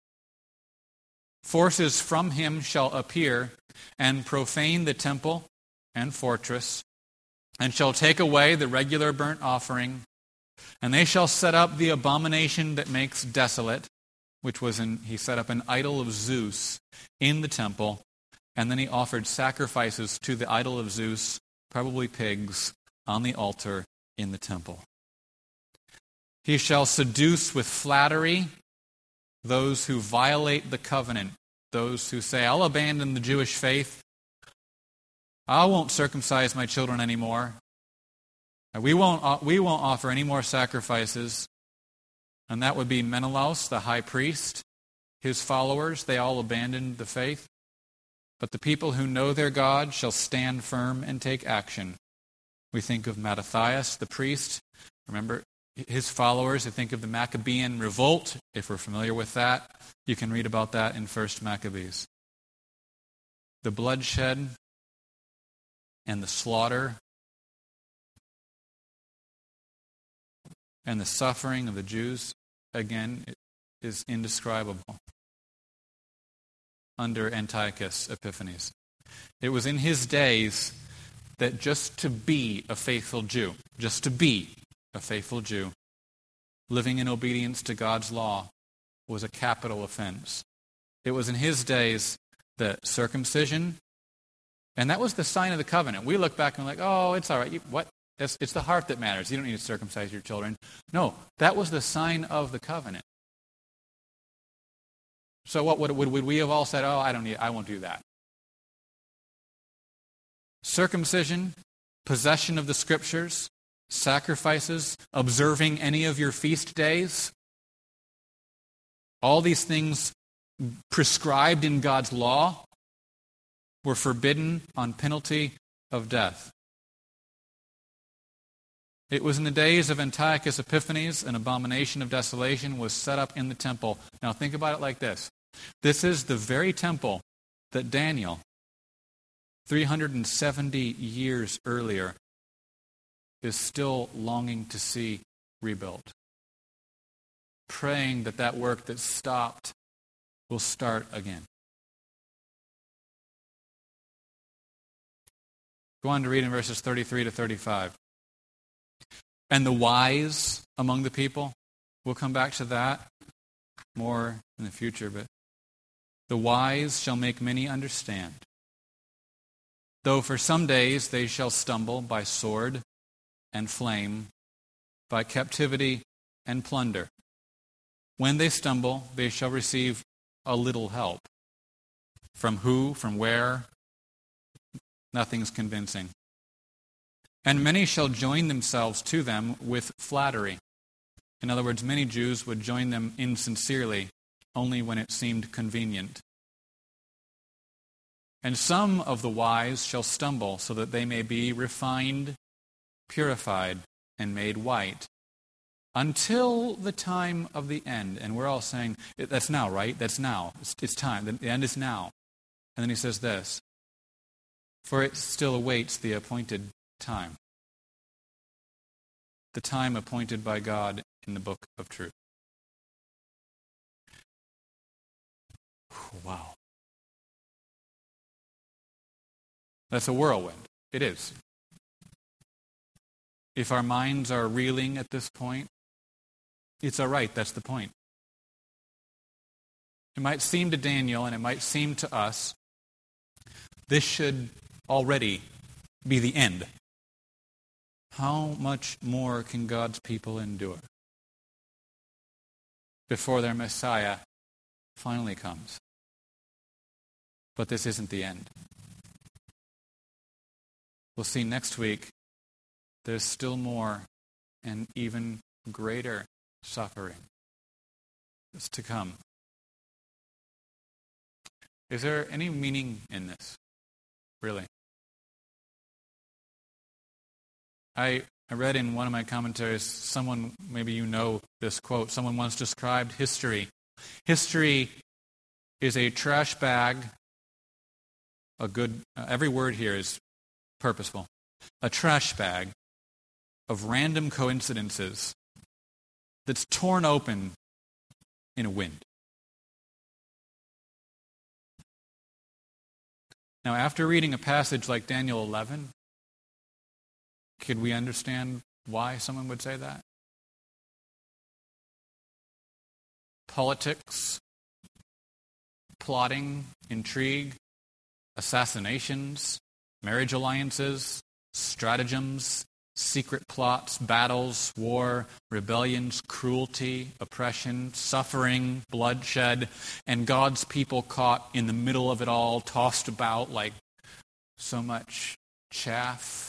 Forces from him shall appear and profane the temple and fortress, and shall take away the regular burnt offering, and they shall set up the abomination that makes desolate, he set up an idol of Zeus in the temple, and then he offered sacrifices to the idol of Zeus, probably pigs, on the altar in the temple. He shall seduce with flattery those who violate the covenant, those who say, "I'll abandon the Jewish faith. I won't circumcise my children anymore. We won't offer any more sacrifices." And that would be Menelaus, the high priest. His followers, they all abandoned the faith. But the people who know their God shall stand firm and take action. We think of Mattathias, the priest. Remember, his followers. I think of the Maccabean revolt, if we're familiar with that. You can read about that in 1 Maccabees. The bloodshed and the slaughter and the suffering of the Jews, again, is indescribable under Antiochus Epiphanes. It was in his days that just to be a faithful Jew, living in obedience to God's law, was a capital offense. It was in his days that circumcision, and that was the sign of the covenant. We look back and we're like, "Oh, it's all right. It's the heart that matters. You don't need to circumcise your children." No, that was the sign of the covenant. So what would we have all said? "Oh, I won't do that." Circumcision, possession of the scriptures, sacrifices, observing any of your feast days, all these things prescribed in God's law were forbidden on penalty of death. It was in the days of Antiochus Epiphanes, an abomination of desolation was set up in the temple. Now think about it like this. This is the very temple that Daniel, 370 years earlier, is still longing to see rebuilt. Praying that that work that stopped will start again. Go on to read in verses 33 to 35. And the wise among the people, we'll come back to that more in the future, but the wise shall make many understand. Though for some days they shall stumble by sword and flame, by captivity and plunder. When they stumble, they shall receive a little help. From who, from where? Nothing's convincing. And many shall join themselves to them with flattery. In other words, many Jews would join them insincerely, only when it seemed convenient. And some of the wise shall stumble, so that they may be refined, purified, and made white, until the time of the end. And we're all saying, that's now, right? That's now. It's time. The end is now. And then he says this, for it still awaits the appointed time. The time appointed by God in the book of truth. Wow. That's a whirlwind. It is. If our minds are reeling at this point, it's all right. That's the point. It might seem to Daniel, and it might seem to us, this should already be the end. How much more can God's people endure before their Messiah finally comes? But this isn't the end. We'll see next week there's still more and even greater suffering is to come. Is there any meaning in this? Really? I read in one of my commentaries, someone, maybe you know this quote, someone once described history. History is a trash bag. Every word here is purposeful. A trash bag of random coincidences that's torn open in a wind. Now, after reading a passage like Daniel 11, could we understand why someone would say that? Politics, plotting, intrigue, assassinations, marriage alliances, stratagems, secret plots, battles, war, rebellions, cruelty, oppression, suffering, bloodshed, and God's people caught in the middle of it all, tossed about like so much chaff.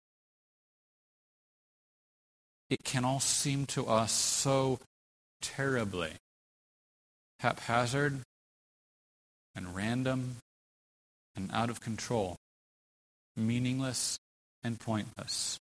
It can all seem to us so terribly haphazard and random and out of control, meaningless and pointless.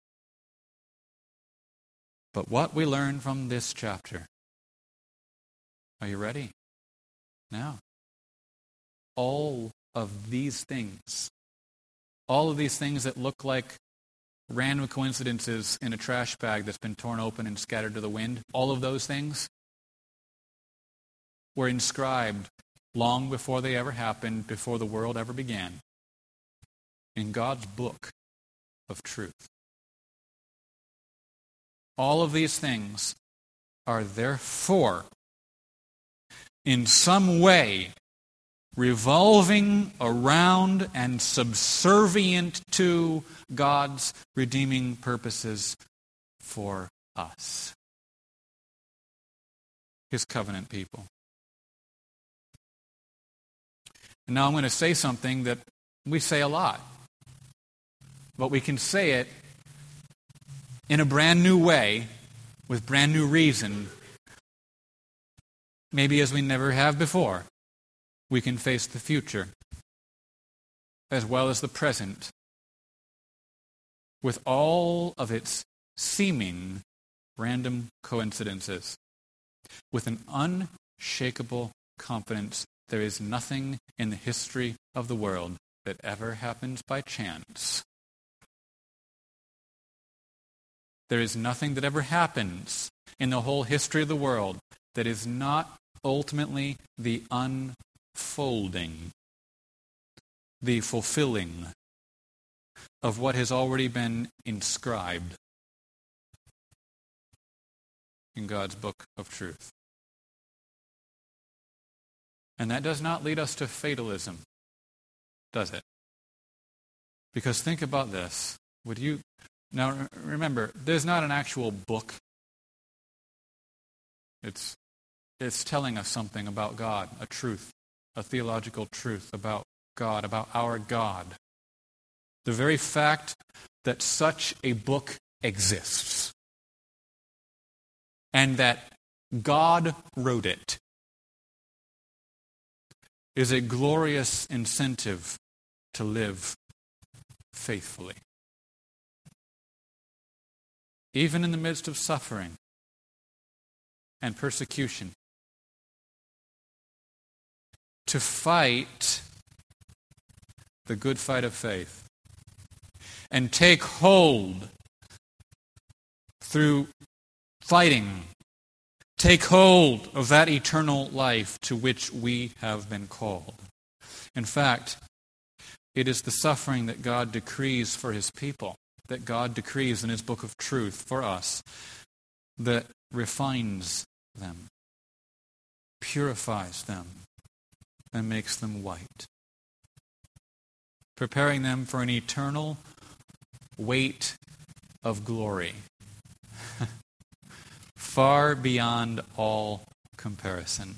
But what we learn from this chapter, are you ready? Now, all of these things that look like random coincidences in a trash bag that's been torn open and scattered to the wind, all of those things were inscribed long before they ever happened, before the world ever began, in God's book of truth. All of these things are therefore in some way revolving around and subservient to God's redeeming purposes for us, His covenant people. And now I'm going to say something that we say a lot, but we can say it in a brand new way, with brand new reason, maybe as we never have before. We can face the future as well as the present with all of its seeming random coincidences, with an unshakable confidence. There is nothing in the history of the world that ever happens by chance. There is nothing that ever happens in the whole history of the world that is not ultimately the unfolding, the fulfilling of what has already been inscribed in God's book of truth. And that does not lead us to fatalism, does it? Because think about this. Now remember, there's not an actual book. It's telling us something about God, a truth, a theological truth about God, about our God. The very fact that such a book exists and that God wrote it is a glorious incentive to live faithfully. Even in the midst of suffering, and persecution. To fight the good fight of faith and take hold through fighting, take hold of that eternal life to which we have been called. In fact, it is the suffering that God decrees for his people, that God decrees in his book of truth for us, that refines them, purifies them, and makes them white, preparing them for an eternal weight of glory, far beyond all comparison.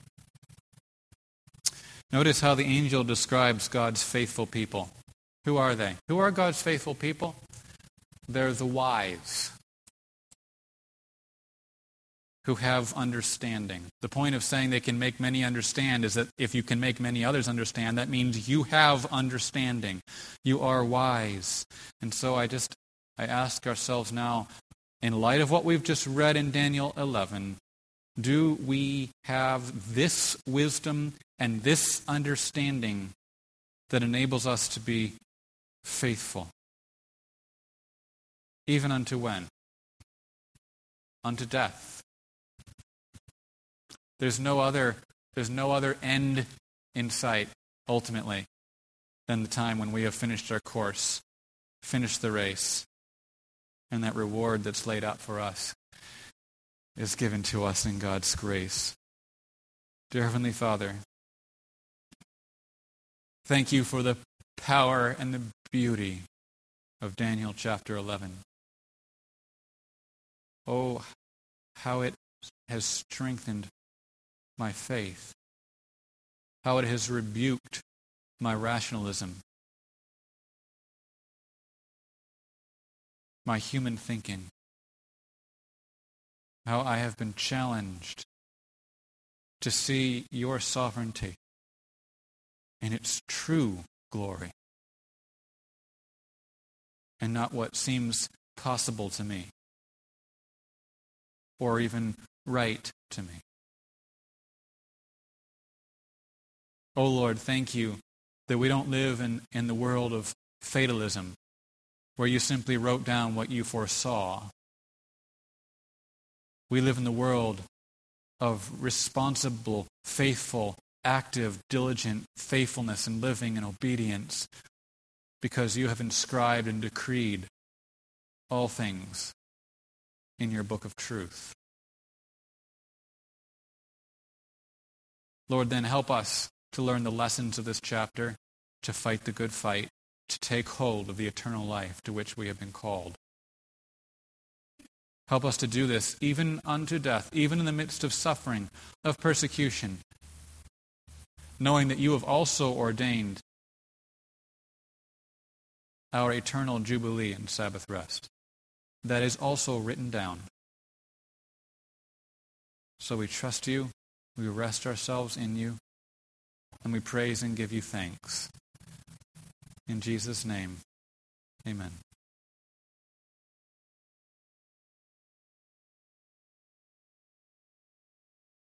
Notice how the angel describes God's faithful people. Who are they? Who are God's faithful people? They're the wise, who have understanding. The point of saying they can make many understand is that if you can make many others understand, that means you have understanding. You are wise. And so I ask ourselves now, in light of what we've just read in Daniel 11, do we have this wisdom and this understanding that enables us to be faithful? Even unto when? Unto death. There's no other end in sight, ultimately, than the time when we have finished our course, finished the race, and that reward that's laid out for us is given to us in God's grace. Dear Heavenly Father, thank you for the power and the beauty of Daniel chapter 11. Oh, how it has strengthened my faith, how it has rebuked my rationalism, my human thinking, how I have been challenged to see your sovereignty in its true glory, and not what seems possible to me, or even right to me. Oh Lord, thank you that we don't live in the world of fatalism, where you simply wrote down what you foresaw. We live in the world of responsible, faithful, active, diligent faithfulness and living and obedience, because you have inscribed and decreed all things in your book of truth. Lord, then help us to learn the lessons of this chapter, to fight the good fight, to take hold of the eternal life to which we have been called. Help us to do this even unto death, even in the midst of suffering, of persecution, knowing that you have also ordained our eternal jubilee and Sabbath rest. That is also written down. So we trust you, we rest ourselves in you, and we praise and give you thanks. In Jesus' name, amen.